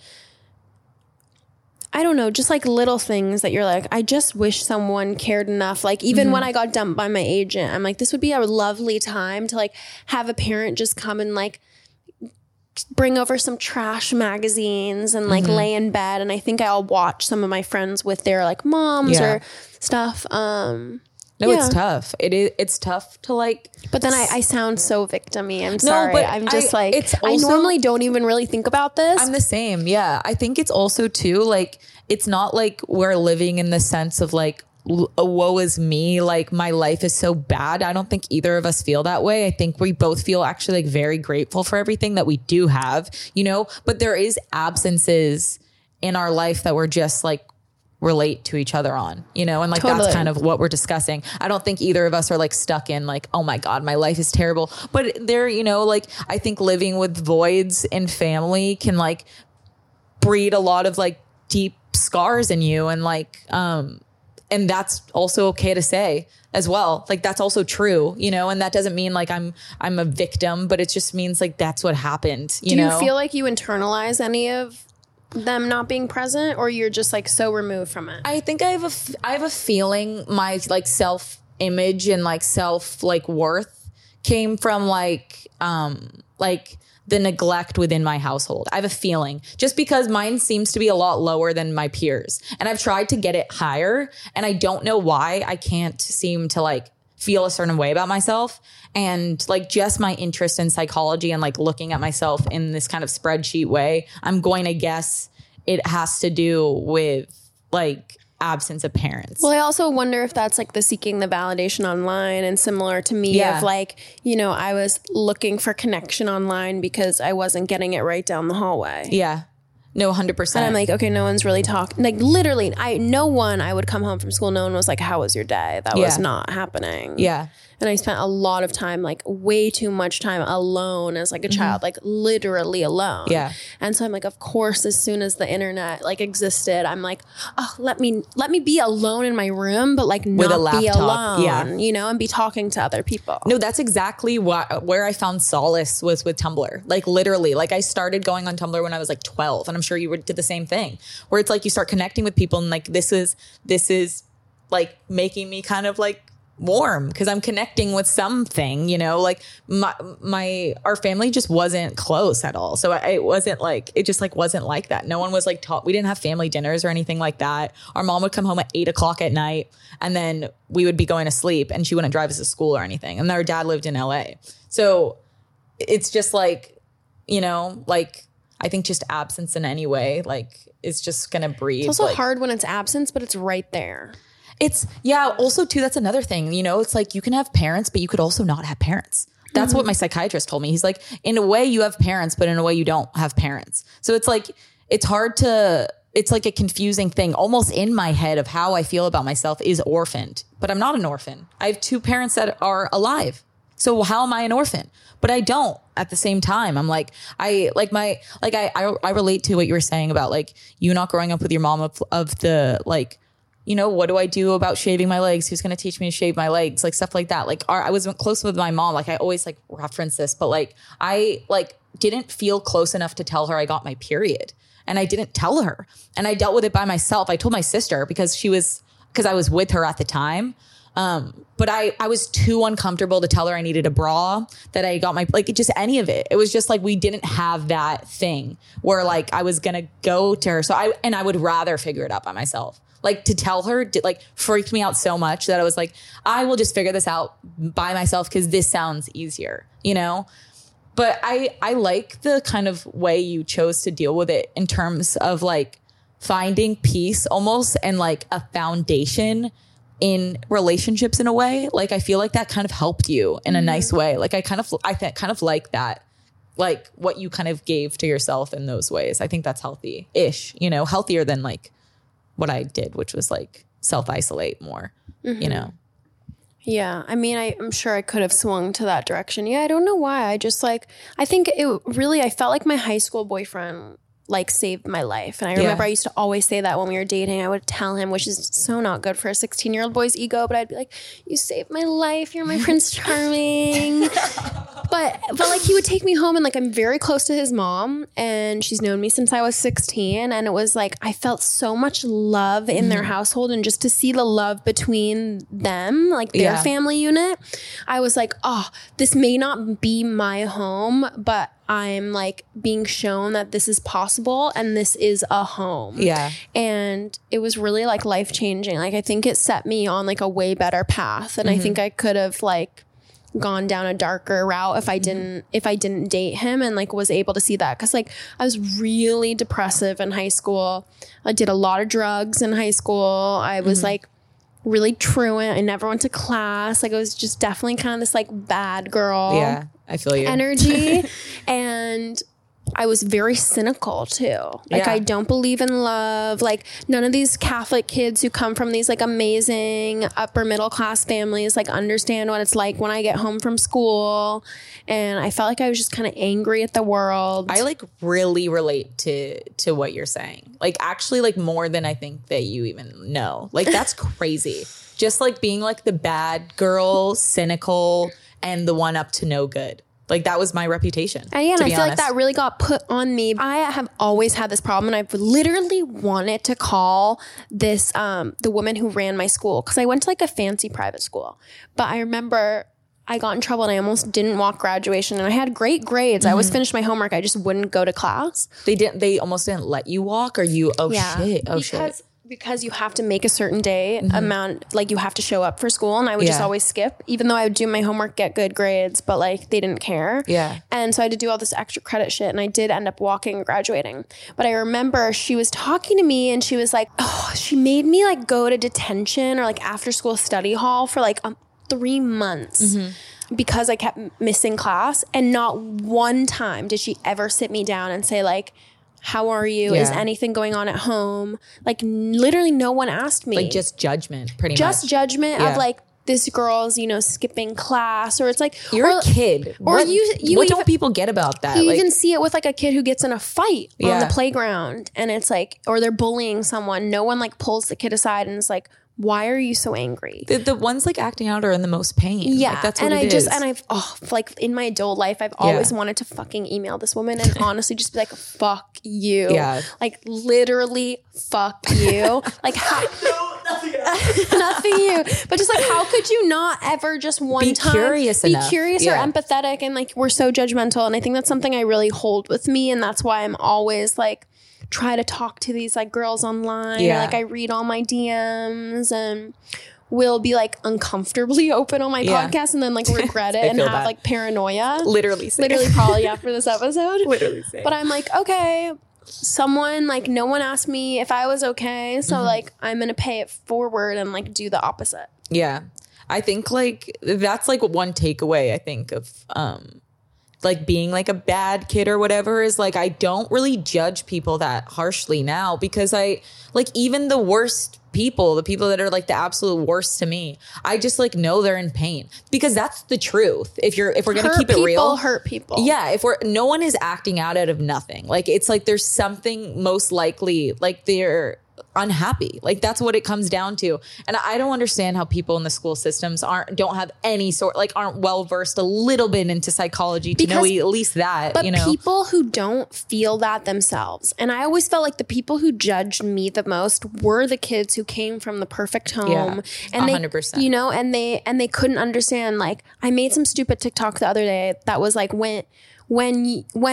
I don't know, just like little things that you're like, I just wish someone cared enough. Like even when I got dumped by my agent, I'm like, this would be a lovely time to like have a parent just come and like bring over some trash magazines and like lay in bed. And I think I'll watch some of my friends with their like moms or stuff. No, it's tough. It's tough to like. But then I sound so victim-y. I'm sorry. But I'm just I normally don't even really think about this. I'm the same. Yeah. I think it's also too, like, it's not like we're living in the sense of like, woe is me. Like my life is so bad. I don't think either of us feel that way. I think we both feel actually like very grateful for everything that we do have, you know, but there is absences in our life that we're just like, relate to each other on, you know, and like that's kind of what we're discussing. I don't think either of us are like stuck in like, oh my God, my life is terrible. But there, you know, like I think living with voids in family can like breed a lot of like deep scars in you and like and that's also okay to say as well. Like that's also true, you know, and that doesn't mean like I'm a victim, but it just means like that's what happened. Do you feel like you internalize any of them not being present, or you're just like so removed from it? I think I have a feeling my like self image and like self like worth came from like the neglect within my household. I have a feeling just because mine seems to be a lot lower than my peers, and I've tried to get it higher, and I don't know why I can't seem to like feel a certain way about myself. And like just my interest in psychology and like looking at myself in this kind of spreadsheet way, I'm going to guess it has to do with like absence of parents. Well, I also wonder if that's like the seeking the validation online, and similar to me of like, you know, I was looking for connection online because I wasn't getting it right down the hallway. Yeah. No, 100%. And I'm like, okay, no one's really talking. Like literally, I would come home from school. No one was like, how was your day? That was not happening. Yeah. And I spent a lot of time, like way too much time alone as like a child, like literally alone. Yeah. And so I'm like, of course, as soon as the internet like existed, I'm like, oh, let me be alone in my room, but like With a not be laptop. alone, you know, and be talking to other people. No, that's exactly where I found solace was with Tumblr. Like literally, like I started going on Tumblr when I was like 12, and I'm sure you did the same thing, where it's like you start connecting with people, and like this is like making me kind of like warm because I'm connecting with something, you know, like our family just wasn't close at all. So it wasn't like, it just like wasn't like that. No one was like taught. We didn't have family dinners or anything like that. Our mom would come home at 8:00 at night, and then we would be going to sleep, and she wouldn't drive us to school or anything. And our dad lived in LA. So it's just like, you know, like I think just absence in any way, like is just going to breed. It's also like, hard when it's absence, but it's right there. It's, yeah, also too, that's another thing, you know, it's like you can have parents, but you could also not have parents. That's what my psychiatrist told me. He's like, in a way you have parents, but in a way you don't have parents. So it's like, it's like a confusing thing almost in my head of how I feel about myself is orphaned, but I'm not an orphan. I have 2 parents that are alive. So how am I an orphan? But I don't at the same time. I'm like, I relate to what you were saying about like you not growing up with your mom of the like, you know, what do I do about shaving my legs? Who's going to teach me to shave my legs? Like stuff like that. Like I was close with my mom. Like I always like reference this, but like I like didn't feel close enough to tell her I got my period, and I didn't tell her, and I dealt with it by myself. I told my sister because I was with her at the time. But I was too uncomfortable to tell her I needed a bra, that I got my, like just any of it. It was just like, we didn't have that thing where like I was going to go to her. So I would rather figure it out by myself. Like to tell her like freaked me out so much that I was like, I will just figure this out by myself because this sounds easier, you know? But I like the kind of way you chose to deal with it in terms of like finding peace almost and like a foundation in relationships in a way. Like I feel like that kind of helped you in a nice way. Like I kind of like that, like what you kind of gave to yourself in those ways. I think that's healthy-ish, you know, healthier than like what I did, which was like self-isolate more, you know? Yeah. I mean, I'm sure I could have swung to that direction. Yeah. I don't know why. I just like, I think I felt like my high school boyfriend like saved my life. And I remember I used to always say that when we were dating. I would tell him, which is so not good for a 16-year-old boy's ego, but I'd be like, you saved my life. You're my Prince Charming. But like he would take me home, and like I'm very close to his mom, and she's known me since I was 16. And it was like I felt so much love in their household, and just to see the love between them, like their family unit, I was like, oh, this may not be my home, but I'm like being shown that this is possible and this is a home. Yeah. And it was really like life changing. Like I think it set me on like a way better path. And I think I could have like gone down a darker route if I didn't date him, and like was able to see that. Cause like I was really depressive in high school. I did a lot of drugs in high school. I was like really truant. I never went to class. Like I was just definitely kind of this like bad girl. Yeah. I feel you. Energy. And I was very cynical too. Like I don't believe in love. Like none of these Catholic kids who come from these like amazing upper middle class families like understand what it's like when I get home from school. And I felt like I was just kind of angry at the world. I like really relate to what you're saying. Like actually like more than I think that you even know. Like that's crazy. Just like being like the bad girl, cynical, and the one up to no good. Like that was my reputation. And yeah, and I feel like that really got put on me. I have always had this problem, and I've literally wanted to call this the woman who ran my school, because I went to like a fancy private school. But I remember I got in trouble and I almost didn't walk graduation, and I had great grades. I always finished my homework. I just wouldn't go to class. They almost didn't let you walk, or you shit. Because you have to make a certain day amount, like you have to show up for school, and I would just always skip, even though I would do my homework, get good grades, but like they didn't care. Yeah. And so I had to do all this extra credit shit, and I did end up walking and graduating. But I remember she was talking to me, and she was like, oh, she made me like go to detention or like after school study hall for like 3 months. Because I kept missing class, and not one time did she ever sit me down and say like, how are you? Is anything going on at home? Like literally no one asked me. Like just judgment, pretty much. Just judgment of like, this girl's, you know, skipping class, or it's like you're a kid. Or what you don't people get about that? You like, even see it with like a kid who gets in a fight on the playground, and it's like, or they're bullying someone. No one like pulls the kid aside and is like, why are you so angry? The ones like acting out are in the most pain. Yeah. Like, that's what and it I is. and I've like in my adult life, I've always wanted to fucking email this woman and honestly just be like, fuck you. Yeah. Like literally fuck you. Like how nothing you. But just like, how could you not ever just one time curious be enough. curious or empathetic? And like, we're so judgmental. And I think that's something I really hold with me. And that's why I'm always like, try to talk to these like girls online. Or, like I read all my DMs and will be like uncomfortably open on my podcast and then like regret it and have like paranoia. Literally probably after this episode. Literally same. But I'm like, okay, someone like, no one asked me if I was okay. So like, I'm going to pay it forward and like do the opposite. Yeah. I think like that's like one takeaway I think of like being like a bad kid or whatever is like I don't really judge people that harshly now, because I like even the worst people, the people that are like the absolute worst to me, I just like know they're in pain, because that's the truth. If we're gonna keep it real, hurt people. Yeah, no one is acting out of nothing. Like it's like there's something, most likely like they're unhappy. Like that's what it comes down to. And I don't understand how people in the school systems don't have any sort, like aren't well versed a little bit into psychology to know at least that. But you know, people who don't feel that themselves, and I always felt like the people who judged me the most were the kids who came from the perfect home, and 100%. They, you know, and they couldn't understand. Like I made some stupid TikTok the other day that was like, when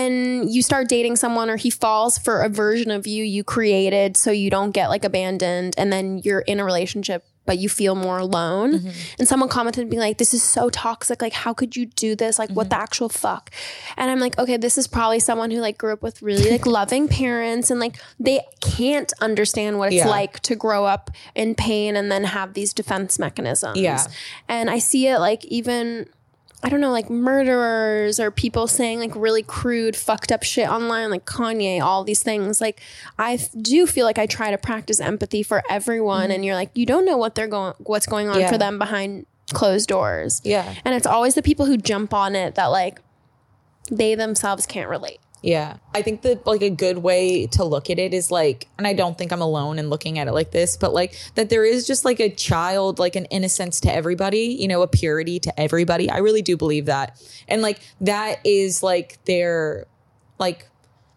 you start dating someone or he falls for a version of you created so you don't get like abandoned, and then you're in a relationship but you feel more alone. And someone commented being like, this is so toxic. Like, how could you do this? Like, what the actual fuck? And I'm like, okay, this is probably someone who like grew up with really like loving parents, and like they can't understand what it's like to grow up in pain and then have these defense mechanisms. Yeah. And I see it like even, I don't know, like murderers or people saying like really crude, fucked up shit online, like Kanye, all these things. Like I do feel like I try to practice empathy for everyone, and you're like, you don't know what's going on for them behind closed doors. Yeah. And it's always the people who jump on it that like they themselves can't relate. Yeah. I think that like a good way to look at it is like, and I don't think I'm alone in looking at it like this, but like that there is just like a child, like an innocence to everybody, you know, a purity to everybody. I really do believe that. And like that is like their like,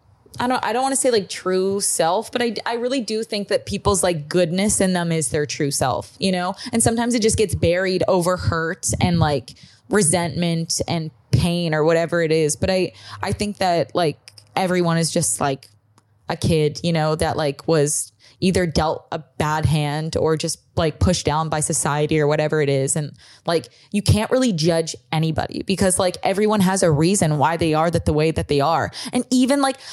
I don't want to say like true self, but I really do think that people's like goodness in them is their true self, you know? And sometimes it just gets buried over hurt and like resentment and pain or whatever it is. But I think that like everyone is just like a kid, you know, that like was either dealt a bad hand or just like pushed down by society or whatever it is. And like, you can't really judge anybody, because like everyone has a reason why they are the way that they are. And even like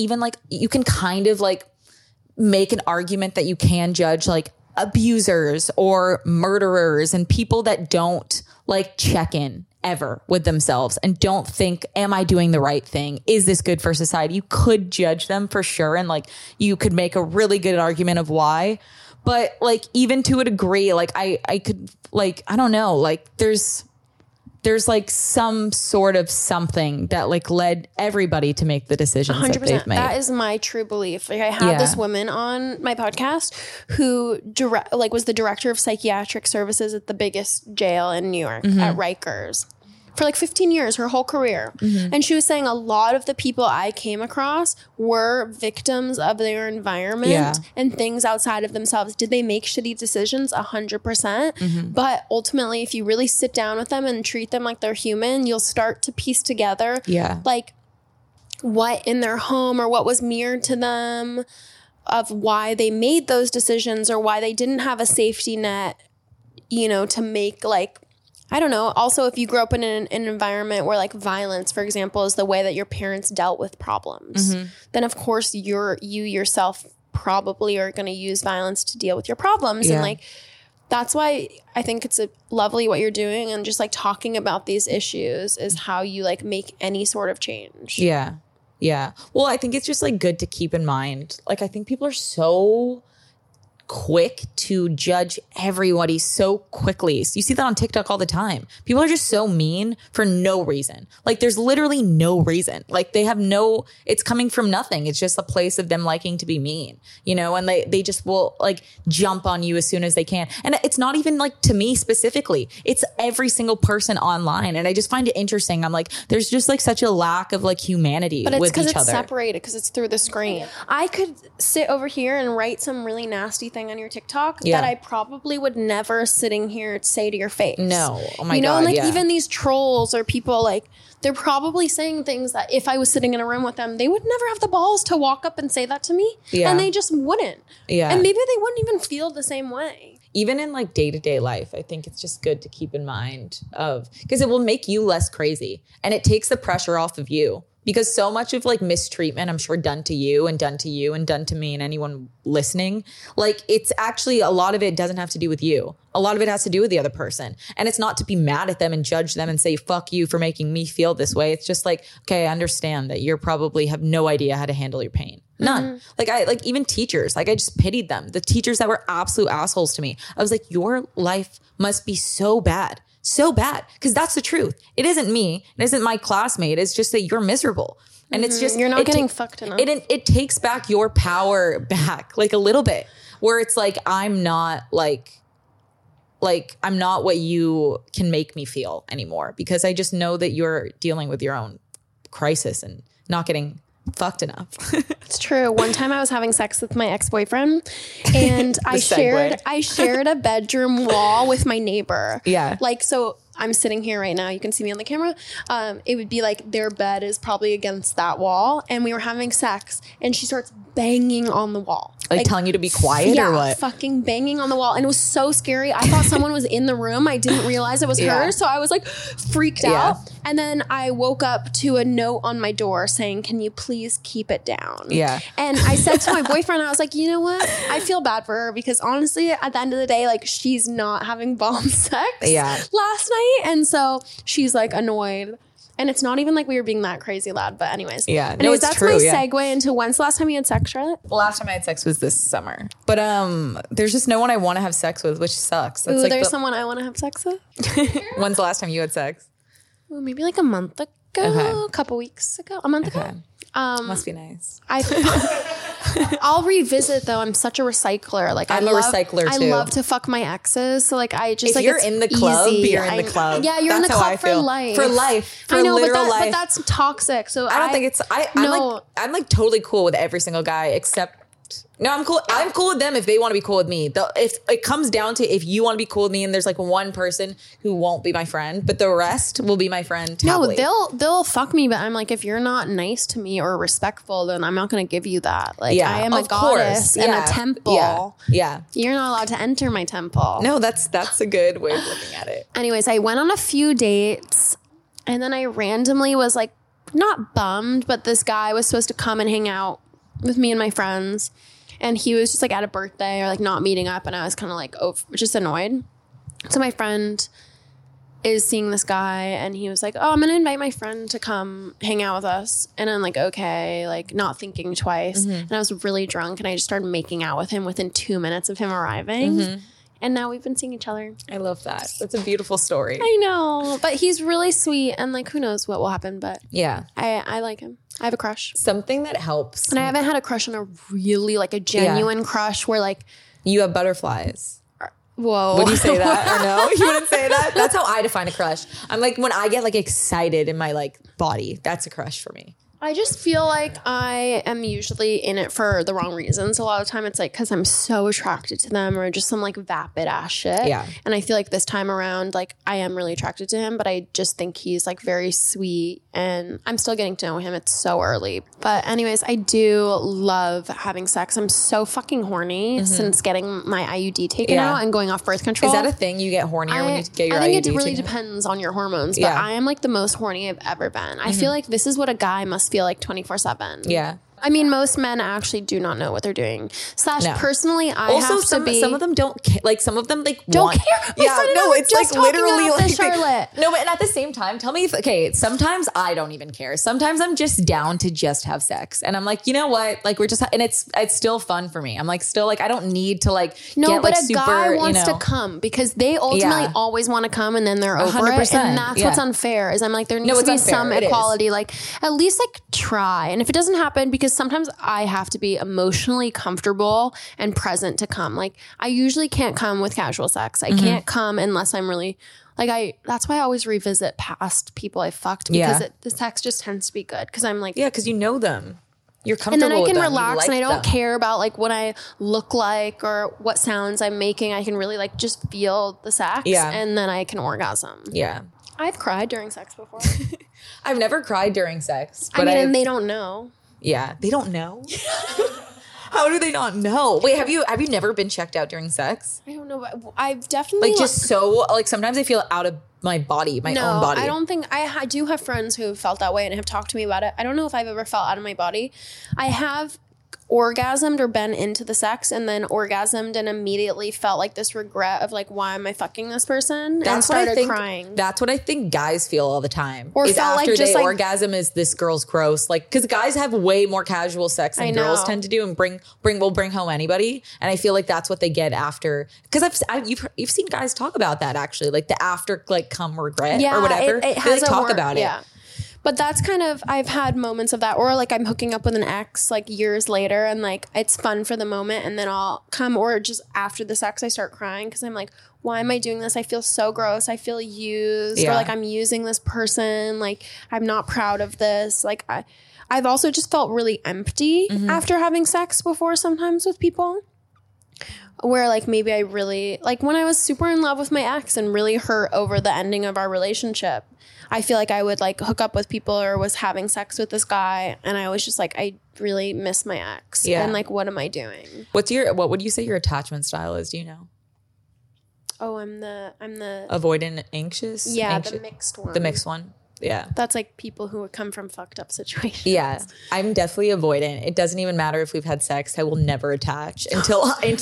you can kind of like make an argument that you can judge like abusers or murderers and people that don't like check in ever with themselves and don't think, am I doing the right thing? Is this good for society? You could judge them for sure. And like, you could make a really good argument of why, but like, even to a degree, like I could like, I don't know, like there's like some sort of something that like led everybody to make the decisions 100%. That they've made. That is my true belief. Like I had this woman on my podcast who was the director of psychiatric services at the biggest jail in New York at Rikers for like 15 years, her whole career. And she was saying a lot of the people I came across were victims of their environment and things outside of themselves. Did they make shitty decisions? 100%. But ultimately, if you really sit down with them and treat them like they're human, you'll start to piece together like what in their home or what was mirrored to them of why they made those decisions or why they didn't have a safety net, you know, to make like, I don't know. Also, if you grew up in an environment where like violence, for example, is the way that your parents dealt with problems, then of course you yourself probably are going to use violence to deal with your problems. And like, that's why I think it's lovely what you're doing. And just like talking about these issues is how you like make any sort of change. Yeah. Yeah. Well, I think it's just like good to keep in mind. Like, I think people are so quick to judge everybody so quickly. So you see that on TikTok all the time. People are just so mean for no reason. Like, there's literally no reason. Like, they have no, it's coming from nothing. It's just a place of them liking to be mean, you know, and they just will like jump on you as soon as they can. And it's not even like to me specifically. It's every single person online. And I just find it interesting. I'm like, there's just like such a lack of like humanity with each other. But it's because it's separated, because it's through the screen. I could sit over here and write some really nasty thing on your TikTok that I probably would never sitting here say to your face. No. Oh my God. You know, and like even these trolls or people, like, they're probably saying things that if I was sitting in a room with them, they would never have the balls to walk up and say that to me. Yeah. And they just wouldn't. Yeah. And maybe they wouldn't even feel the same way. Even in like day-to-day life, I think it's just good to keep in mind of, because it will make you less crazy and it takes the pressure off of you. Because so much of like mistreatment, I'm sure, done to you and done to you and done to me and anyone listening, like it's actually a lot of it doesn't have to do with you. A lot of it has to do with the other person. And it's not to be mad at them and judge them and say, fuck you for making me feel this way. It's just like, okay, I understand that you're probably have no idea how to handle your pain. None. Like even teachers, like I just pitied them. The teachers that were absolute assholes to me. I was like, your life must be so bad. So bad, because that's the truth. It isn't me. It isn't my classmate. It's just that you're miserable. And it's just... You're not getting fucked enough. It takes back your power back, like a little bit, where it's like, I'm not like I'm not what you can make me feel anymore, because I just know that you're dealing with your own crisis and not getting fucked enough. It's true. One time I was having sex with my ex-boyfriend and I shared a bedroom wall with my neighbor. Yeah. Like, so I'm sitting here right now. You can see me on the camera. It would be like their bed is probably against that wall and we were having sex and she starts banging on the wall. Like telling you to be quiet or what? Fucking banging on the wall. And it was so scary. I thought someone was in the room. I didn't realize it was her. So I was like freaked out. And then I woke up to a note on my door saying, can you please keep it down? Yeah. And I said to my boyfriend, I was like, you know what? I feel bad for her because honestly, at the end of the day, like she's not having bomb sex last night. And so she's like annoyed. And it's not even like we were being that crazy loud, but anyways. Yeah. Anyways, that's true, my segue into when's the last time you had sex, Charlotte? The last time I had sex was this summer. But there's just no one I want to have sex with, which sucks. That's like there's someone I want to have sex with. When's the last time you had sex? Well, maybe like a month ago, a couple weeks ago, a month ago. Must be nice. I'll revisit though. I'm such a recycler. Like I'm a recycler too. I love to fuck my exes. So like I just if like you're in the club, you're in the club. Yeah, you're in the club for life. For life. For I know, literal life. But that's toxic. So I don't think it's. I'm like totally cool with every single guy except. No, I'm cool. I'm cool with them if they want to be cool with me. If it comes down to if you want to be cool with me and there's like one person who won't be my friend, but the rest will be my friend. Happily. No, they'll fuck me, but I'm like, if you're not nice to me or respectful, then I'm not going to give you that. Like I am a goddess in a temple. Yeah. You're not allowed to enter my temple. No, that's a good way of looking at it. Anyways, I went on a few dates and then I randomly was like, not bummed, but this guy was supposed to come and hang out with me and my friends. And he was just like at a birthday or like not meeting up. And I was kind of like, just annoyed. So my friend is seeing this guy and he was like, oh, I'm going to invite my friend to come hang out with us. And I'm like, okay, like not thinking twice. And I was really drunk and I just started making out with him within 2 minutes of him arriving. And now we've been seeing each other. I love that. That's a beautiful story. I know. But he's really sweet. And like, who knows what will happen. But yeah, I like him. I have a crush. Something that helps. And I haven't had a crush on a really like a genuine crush where like. You have butterflies. Whoa. Would you say that or no? You wouldn't say that? That's how I define a crush. I'm like, when I get like excited in my like body, that's a crush for me. I just feel like I am usually in it for the wrong reasons. A lot of the time it's like because I'm so attracted to them or just some like vapid ass shit. Yeah. And I feel like this time around, like I am really attracted to him, but I just think he's like very sweet and I'm still getting to know him. It's so early. But anyways, I do love having sex. I'm so fucking horny since getting my IUD taken out and going off birth control. Is that a thing? You get hornier when you get your IUD? I think it really depends on your hormones, but I am like the most horny I've ever been. I feel like this is what a guy must feel like 24/7. Yeah. I mean, most men actually do not know what they're doing. Personally, I also have to be. Some of them don't like. Some of them like don't care. Yeah, no, it's like literally like it. No, but and at the same time, tell me sometimes I don't even care. Sometimes I'm just down to just have sex. And I'm like, you know what? Like we're just, and it's still fun for me. I'm like, still like, I don't need to like, no, get, but like, a super, guy wants to come because they ultimately always want to come and then they're over 100%, it. And that's what's unfair is I'm like, there needs to be some equality, like at least like try. And if it doesn't happen, because sometimes I have to be emotionally comfortable and present to come. Like I usually can't come with casual sex. I can't come unless I'm really like that's why I always revisit past people I fucked because the sex just tends to be good because I'm like because you know them, you're comfortable, and then I can with them. relax like and I don't them. care about like what I look like or what sounds I'm making. I can really like just feel the sex and then I can orgasm. I've cried during sex before. I've never cried during sex, but and they don't know. They don't know. How do they not know? Wait, have you never been checked out during sex? I don't know, but I've definitely like just so like sometimes I feel out of my body, my own body. I don't think I do have friends who have felt that way and have talked to me about it. I don't know if I've ever felt out of my body. I have orgasmed or been into the sex and then orgasmed and immediately felt like this regret of like, why am I fucking this person? And started crying. That's what I think guys feel all the time. Or is felt after like just they like orgasm is this girl's gross. Like, because guys have way more casual sex than girls tend to do and will bring home anybody. And I feel like that's what they get after. Because you've seen guys talk about that actually, like the after like cum regret or whatever. It has they talk about it. Yeah. But that's kind of, I've had moments of that, or like I'm hooking up with an ex like years later and like it's fun for the moment and then I'll come, or just after the sex I start crying because I'm like, why am I doing this? I feel so gross. I feel used or like I'm using this person. Like I'm not proud of this. Like I've also just felt really empty after having sex before sometimes with people. Where like maybe I really, like when I was super in love with my ex and really hurt over the ending of our relationship, I feel like I would like hook up with people or was having sex with this guy and I was just like, I really miss my ex. And like, what am I doing? What would you say your attachment style is? Do you know? Oh, I'm the avoidant, anxious? Yeah, the mixed one. The mixed one. Yeah. That's like people who would come from fucked up situations. Yeah. I'm definitely avoidant. It doesn't even matter if we've had sex. I will never attach until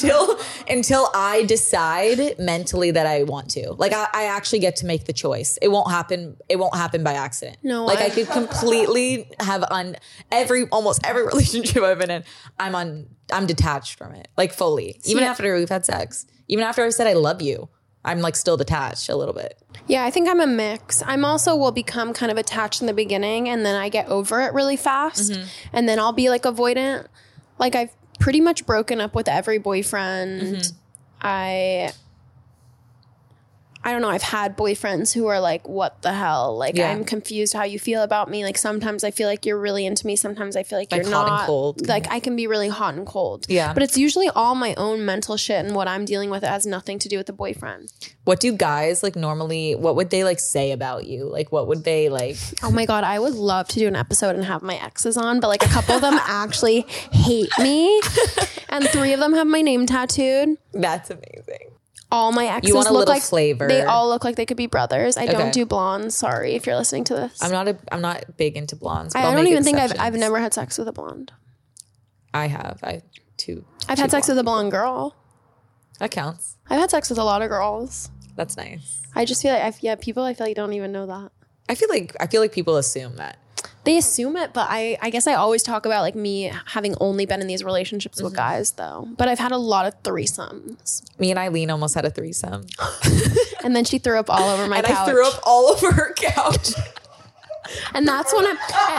I decide mentally that I want to. Like I actually get to make the choice. It won't happen by accident. No. Like I could completely have almost every relationship I've been in, I'm detached from it. Like fully. Even after we've had sex. Even after I've said I love you. I'm like still detached a little bit. Yeah, I think I'm a mix. I'm also will become kind of attached in the beginning and then I get over it really fast. And then I'll be like avoidant. Like I've pretty much broken up with every boyfriend. I don't know. I've had boyfriends who are like, what the hell? Like, I'm confused how you feel about me. Like, sometimes I feel like you're really into me. Sometimes I feel like you're not. Hot and cold. Like, I can be really hot and cold. Yeah. But it's usually all my own mental shit and what I'm dealing with. It has nothing to do with the boyfriend. What do guys like normally, what would they like say about you? Like, what would they like? Oh my God. I would love to do an episode and have my exes on, but like a couple of them actually hate me. And 3 of them have my name tattooed. That's amazing. All my exes look like flavor. They all look like they could be brothers. I don't do blondes. Sorry if you're listening to this. I'm not big into blondes. I don't even think I've never had sex with a blonde. I have. I have 2. I've had sex with a blonde girl. That counts. I've had sex with a lot of girls. That's nice. I just feel like people I feel like don't even know that. I feel like people assume that. They assume it, but I guess I always talk about like me having only been in these relationships with guys though. But I've had a lot of threesomes. Me and Eileen almost had a threesome. And then she threw up all over my couch. I threw up all over her couch. And that's when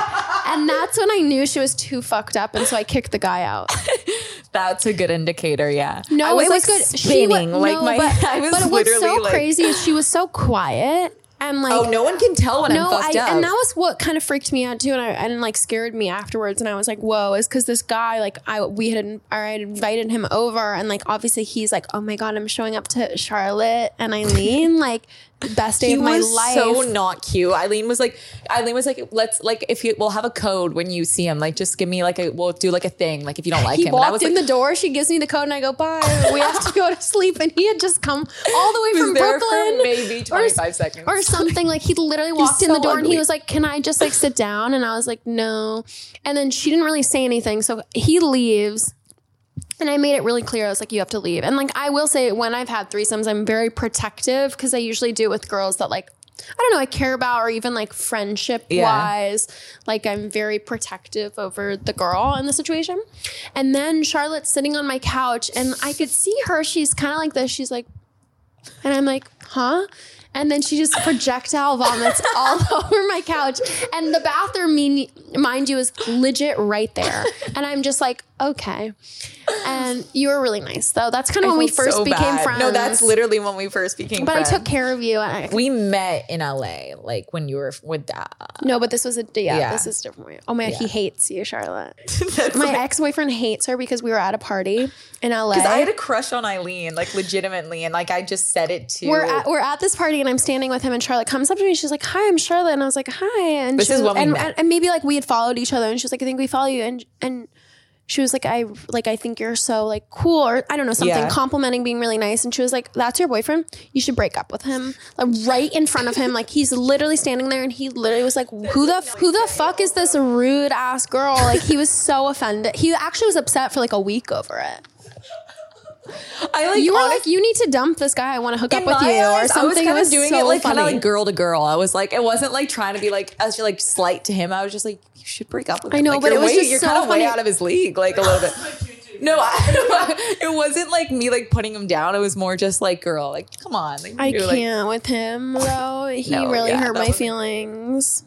I knew she was too fucked up, and so I kicked the guy out. That's a good indicator, yeah. No, I was it was like good. spinning, But what's so crazy is she was so quiet. And like, oh, no one can tell when I'm fucked up. And that was what kind of freaked me out too, and like scared me afterwards. And I was like, "Whoa!" Is because this guy, like, I had invited him over, and like, obviously he's like, "Oh my God, I'm showing up to Charlotte and Eileen, like, best day of my life." So not cute. Eileen was like, let's like we'll have a code when you see him. Like, just give me like we'll do like a thing. Like if you don't like him. He walked in the door. She gives me the code, and I go, "Bye." We have to go to sleep, and he had just come all the way from Brooklyn, for maybe 25 seconds or something. Like he literally walked in the door, and he was like, "Can I just like sit down?" And I was like, "No." And then she didn't really say anything, so he leaves. And I made it really clear. I was like, you have to leave. And like, I will say when I've had threesomes, I'm very protective because I usually do with girls that like I don't know, I care about, or even like friendship wise, like I'm very protective over the girl in the situation. And then Charlotte's sitting on my couch and I could see her. She's kind of like this. She's like, and I'm like, huh? And then she just projectile vomits all over my couch. And the bathroom, mind you, is legit right there. And I'm just like, okay. And you were really nice, though. That's kind of when we first became friends. No, that's literally when we first became friends. But I took care of you. We met in LA, like when you were with Dad. No, but this was this is a different way. Oh my God, he hates you, Charlotte. My ex-boyfriend hates her because we were at a party in LA. Because I had a crush on Eileen, like legitimately. And like I just said it to... We're at this party and I'm standing with him and Charlotte comes up to me. She's like, hi, I'm Charlotte. And I was like, hi. And this is when we met. And maybe like we had followed each other and she was like, I think we follow you. And she was like, I think you're so like cool, or I don't know, something complimenting, being really nice. And she was like, that's your boyfriend? You should break up with him. Like right in front of him. Like he's literally standing there and he literally was like, who the fuck is this rude ass girl? Like he was so offended. He actually was upset for like a week over it. You were like, you need to dump this guy. I want to hook up with you or something. I was doing so it like kind of like girl to girl. I was like, it wasn't like trying to be like as like slight to him. I was just like, you should break up with him. I know, like, but it was just you're so kind of funny. way out of his league, like a little bit. No, it wasn't like me like putting him down. It was more just like, girl, like come on. Like, I can't with him though. He really hurt my feelings.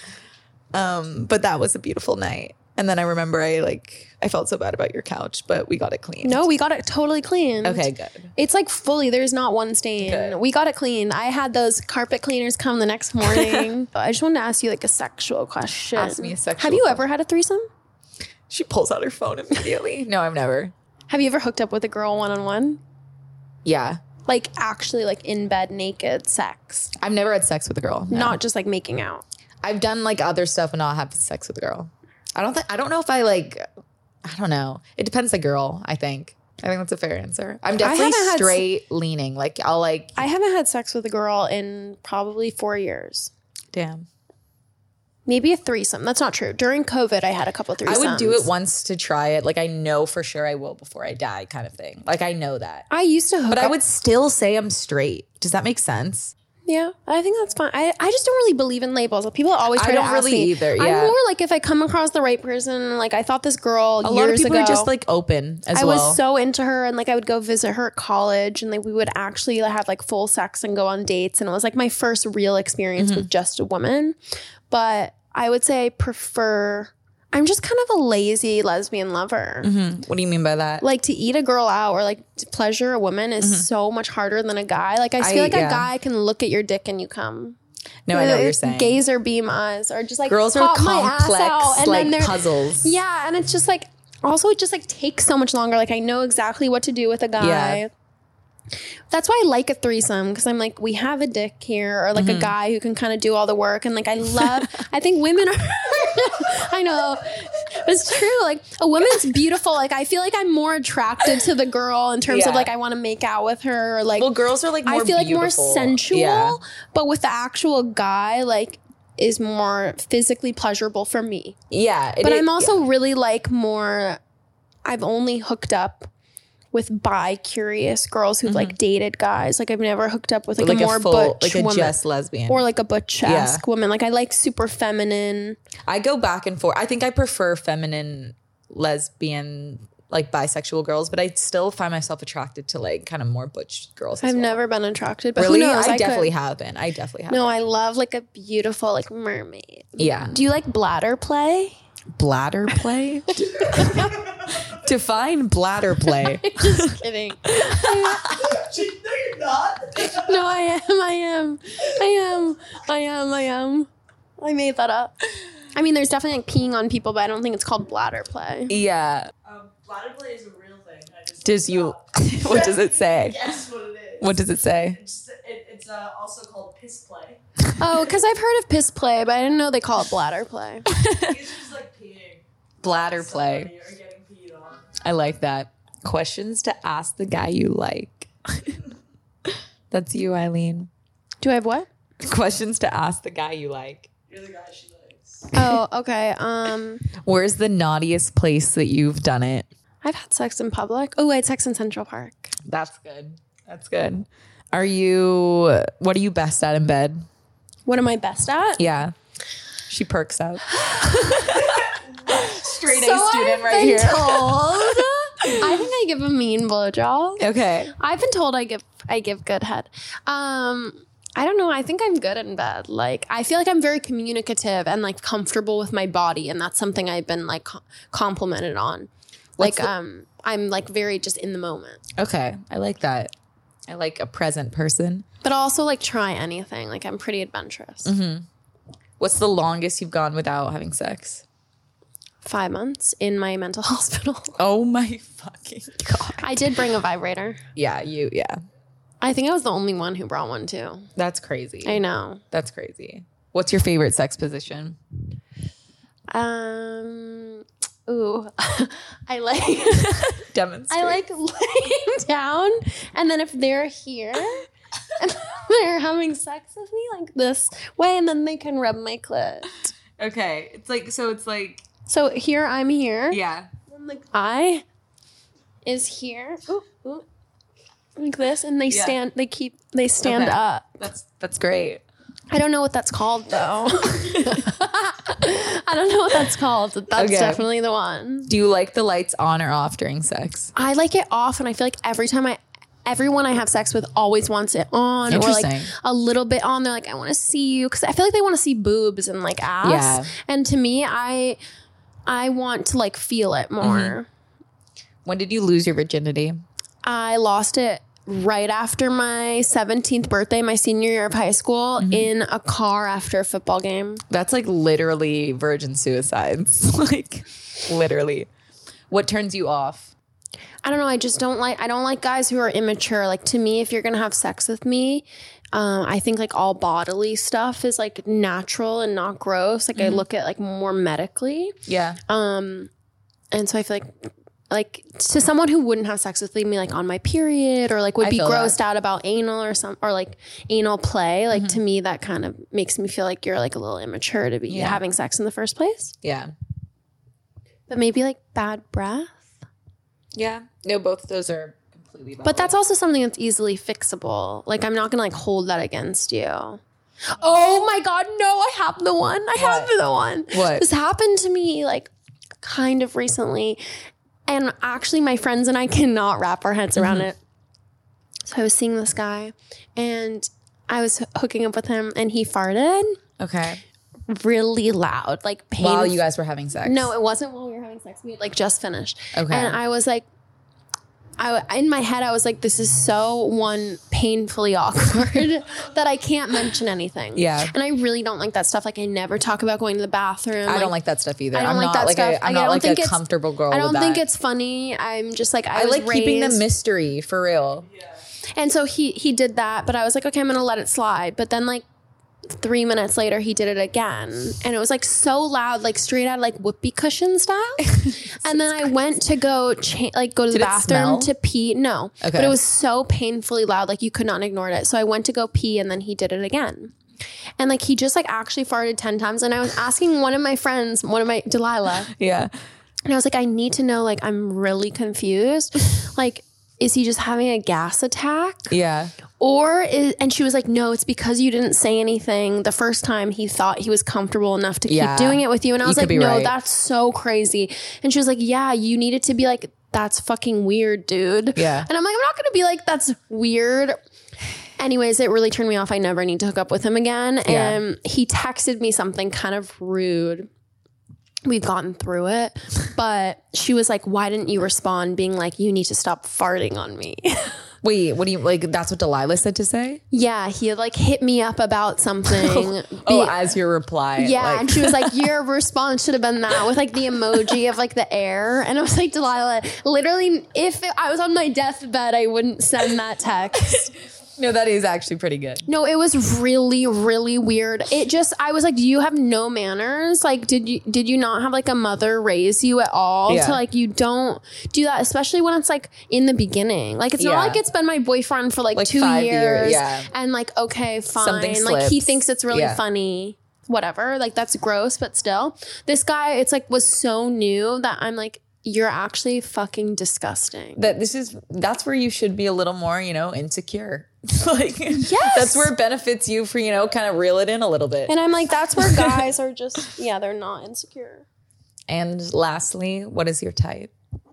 But that was a beautiful night. And then I remember I felt so bad about your couch, but we got it cleaned. No, we got it totally cleaned. Okay, good. It's like fully, there's not one stain. Good. We got it cleaned. I had those carpet cleaners come the next morning. I just wanted to ask you like a sexual question. Ask me a sexual Have you question. ever had a threesome? She pulls out her phone immediately. No, I've never. Have you ever hooked up with a girl one-on-one? Yeah. Like actually like in bed naked sex? I've never had sex with a girl. No. Not just like making out. I've done like other stuff and not have sex with a girl. I don't know if I don't know. It depends the girl, I think. I think that's a fair answer. I'm definitely straight leaning. Like I haven't had sex with a girl in probably 4 years. Damn. Maybe a threesome. That's not true. During COVID, I had a couple threesomes. I would do it once to try it. Like I know for sure I will before I die kind of thing. Like I know that. I used to hook But up. I would still say I'm straight. Does that make sense? Yeah, I think that's fine. I just don't really believe in labels. People always try to ask me. Either. Yeah. I'm more like if I come across the right person. Like I thought this girl a years lot of people ago. are just like open as well. I was so into her, and like I would go visit her at college, and like we would actually have like full sex and go on dates, and it was like my first real experience with just a woman. But I would say I prefer. I'm just kind of a lazy lesbian lover. What do you mean by that? Like to eat a girl out or like to pleasure a woman is so much harder than a guy. Like I feel like a guy can look at your dick and you come. No, I know what you're saying. Gazer beam eyes or just like girls are pop my ass out, complex, and like then they're- puzzles. Yeah, and it's just like also it just like takes so much longer. Like I know exactly what to do with a guy. Yeah. That's why I like a threesome because I'm like, we have a dick here or like a guy who can kind of do all the work. And like, I think women are, I know, but it's true. Like a woman's beautiful. Like, I feel like I'm more attracted to the girl in terms of like, I want to make out with her. Or like, well, girls are like more I feel like more beautiful. sensual, but with the actual guy, like, is more physically pleasurable for me. Yeah. But I'm also really like more, I've only hooked up with bi-curious girls who've like dated guys. Like I've never hooked up with like a more butch like a woman. just lesbian. Or like a butch-esque woman. Like I like super feminine. I go back and forth. I think I prefer feminine, lesbian, like bisexual girls, but I still find myself attracted to like kind of more butch girls. I've never been attracted, but really, who knows? I could. definitely have been. I definitely have. No, I love like a beautiful like mermaid. Yeah. Do you like bladder play? Bladder play? Define bladder play. Just kidding. No, you're not. No, I am. I made that up. I mean, there's definitely like peeing on people, but I don't think it's called bladder play. Yeah. Bladder play is a real thing. Does you? What does it say? Guess what it is. What does it say? It's also called piss play. Oh, because I've heard of piss play, but I didn't know they call it bladder play. It's just like peeing. Bladder play. Or getting peed on. I like that. Questions to ask the guy you like. That's you, Eileen. Do I have what? Questions to ask the guy you like. You're the guy she likes. Oh, okay. Where's the naughtiest place that you've done it? I've had sex in public. Oh, I had sex in Central Park. That's good. That's good. What are you best at in bed? What am I best at? Yeah. She perks up. Straight A So student I've right been here. told, I think I give a mean blowjob. Okay. I've been told I give good head. I don't know. I think I'm good in bed. Like, I feel like I'm very communicative and like comfortable with my body, and that's something I've been like complimented on. Like, I'm like very just in the moment. Okay. I like that. I like a present person. But I'll also like try anything. Like, I'm pretty adventurous. Mm-hmm. What's the longest you've gone without having sex? 5 months in my mental hospital. Oh my fucking God. I did bring a vibrator. Yeah. I think I was the only one who brought one too. That's crazy. I know. That's crazy. What's your favorite sex position? Ooh, I like Demonstrate. I like laying down, and then if they're here and they're having sex with me like this way, and then they can rub my clit. Okay. It's like So here I'm here. yeah. And the guy is here. Ooh, ooh, like this, and they stand. They stand Okay. up. That's great. I don't know what that's called though. I don't know what that's called, but that's Okay. definitely the one. Do you like the lights on or off during sex? I like it off, and I feel like everyone I have sex with always wants it on, or like Interesting. a little bit on. They're like, I want to see you, because I feel like they want to see boobs and like ass. Yeah. And to me, I want to like feel it more. Mm-hmm. When did you lose your virginity? I lost it right after my 17th birthday, my senior year of high school, in a car after a football game. That's like literally virgin suicides. Like literally. What turns you off? I don't know. I don't like guys who are immature. Like, to me, if you're going to have sex with me, I think like all bodily stuff is like natural and not gross. Like, I look at like more medically. Yeah. And so I feel like to someone who wouldn't have sex with me like on my period, or like would I be feel grossed out about anal or like anal play, like to me that kind of makes me feel like you're like a little immature to be having sex in the first place. Yeah. But maybe like bad breath. Yeah. No, both of those are completely valid. But that's also something that's easily fixable. Like, I'm not gonna like hold that against you. Oh my God, no, I have the one. I have the one. What? This happened to me like kind of recently. And actually, my friends and I cannot wrap our heads around it. So I was seeing this guy, and I was hooking up with him, and he farted Okay. really loud, like painful. While you guys were having sex? No, it wasn't while we were having sex. We had like just finished. Okay. And I was like, in my head, I was like, this is so painfully awkward that I can't mention anything. Yeah. And I really don't like that stuff. Like, I never talk about going to the bathroom. I don't like that stuff either. I don't I'm like not that like stuff. I'm I not don't like think a it's- comfortable girl I don't with think that. it's funny. I'm just like, I was like keeping the raised- mystery for real. And so he did that, but I was like, okay, I'm going to let it slide. But then like 3 minutes later, he did it again. And it was like so loud, like straight out of like whoopee cushion style. And then I went to go go to the Did it bathroom smell? to pee. No, Okay. but it was so painfully loud, like you could not ignore it. So I went to go pee, and then he did it again. And like he just like actually farted 10 times. And I was asking one of my friends, Delilah, Yeah. and I was like, I need to know, like, I'm really confused. Like, is he just having a gas attack? Yeah. And she was like, no, it's because you didn't say anything the first time. He thought he was comfortable enough to keep doing it with you. And I was You like, could be no, right. that's so crazy. And she was like, yeah, you needed to be like, that's fucking weird, dude. Yeah. And I'm like, I'm not going to be like, that's weird. Anyways, it really turned me off. I never need to hook up with him again. Yeah. And he texted me something kind of rude. We've gotten through it, but she was like, why didn't you respond being like, you need to stop farting on me? Wait, what do you like? That's what Delilah said to say? Yeah, he had like hit me up about something. As your reply. Yeah, like- and she was like, your response should have been that, with like the emoji of like the air. And I was like, Delilah, literally, if I was on my deathbed, I wouldn't send that text. No, that is actually pretty good. No, it was really, really weird. I was like, do you have no manners? Like, did you not have like a mother raise you at all? Yeah. To like, you don't do that, especially when it's like in the beginning. Like, it's Yeah. not like it's been my boyfriend for like 2 5 years. yeah. And like, okay, fine. Something Like, he slips. thinks it's really Yeah. funny. Whatever. Like, that's gross, but still. This guy, it's like was so new that I'm like, you're actually fucking disgusting. That's where you should be a little more, insecure. Like, Yes. that's where it benefits you for, kind of reel it in a little bit. And I'm like, that's where guys are just, they're not insecure. And lastly, what is your type?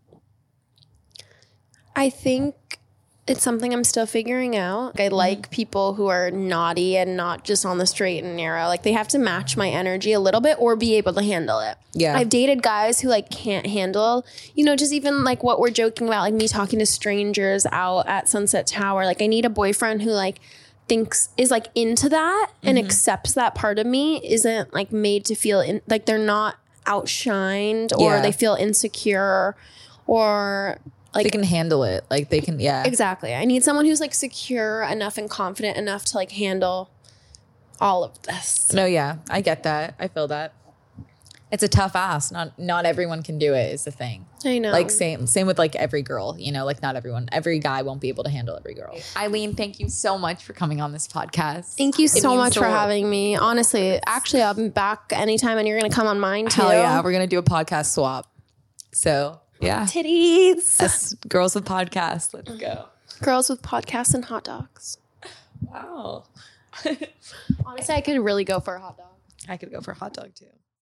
I think it's something I'm still figuring out. I like people who are naughty and not just on the straight and narrow. Like, they have to match my energy a little bit or be able to handle it. Yeah. I've dated guys who like can't handle, just even like what we're joking about, like me talking to strangers out at Sunset Tower. Like, I need a boyfriend who like is like into that and accepts that part of me isn't like made to feel like they're not outshined or they feel insecure or like they can handle it. Like they can, Exactly. I need someone who's like secure enough and confident enough to like handle all of this. No, yeah, I get that. I feel that. It's a tough ask. Not everyone can do it is the thing. I know. Like same with like every girl, like not every guy won't be able to handle every girl. Eileen, thank you so much for coming on this podcast. Thank you so much for the world. having me. Honestly, actually, I'll be back anytime and you're going to come on mine too. Hell yeah, we're going to do a podcast swap. So, yeah. Titties. Us girls with podcasts. Let's go. Girls with podcasts and hot dogs. Wow. Honestly, I could really go for a hot dog. I could go for a hot dog too.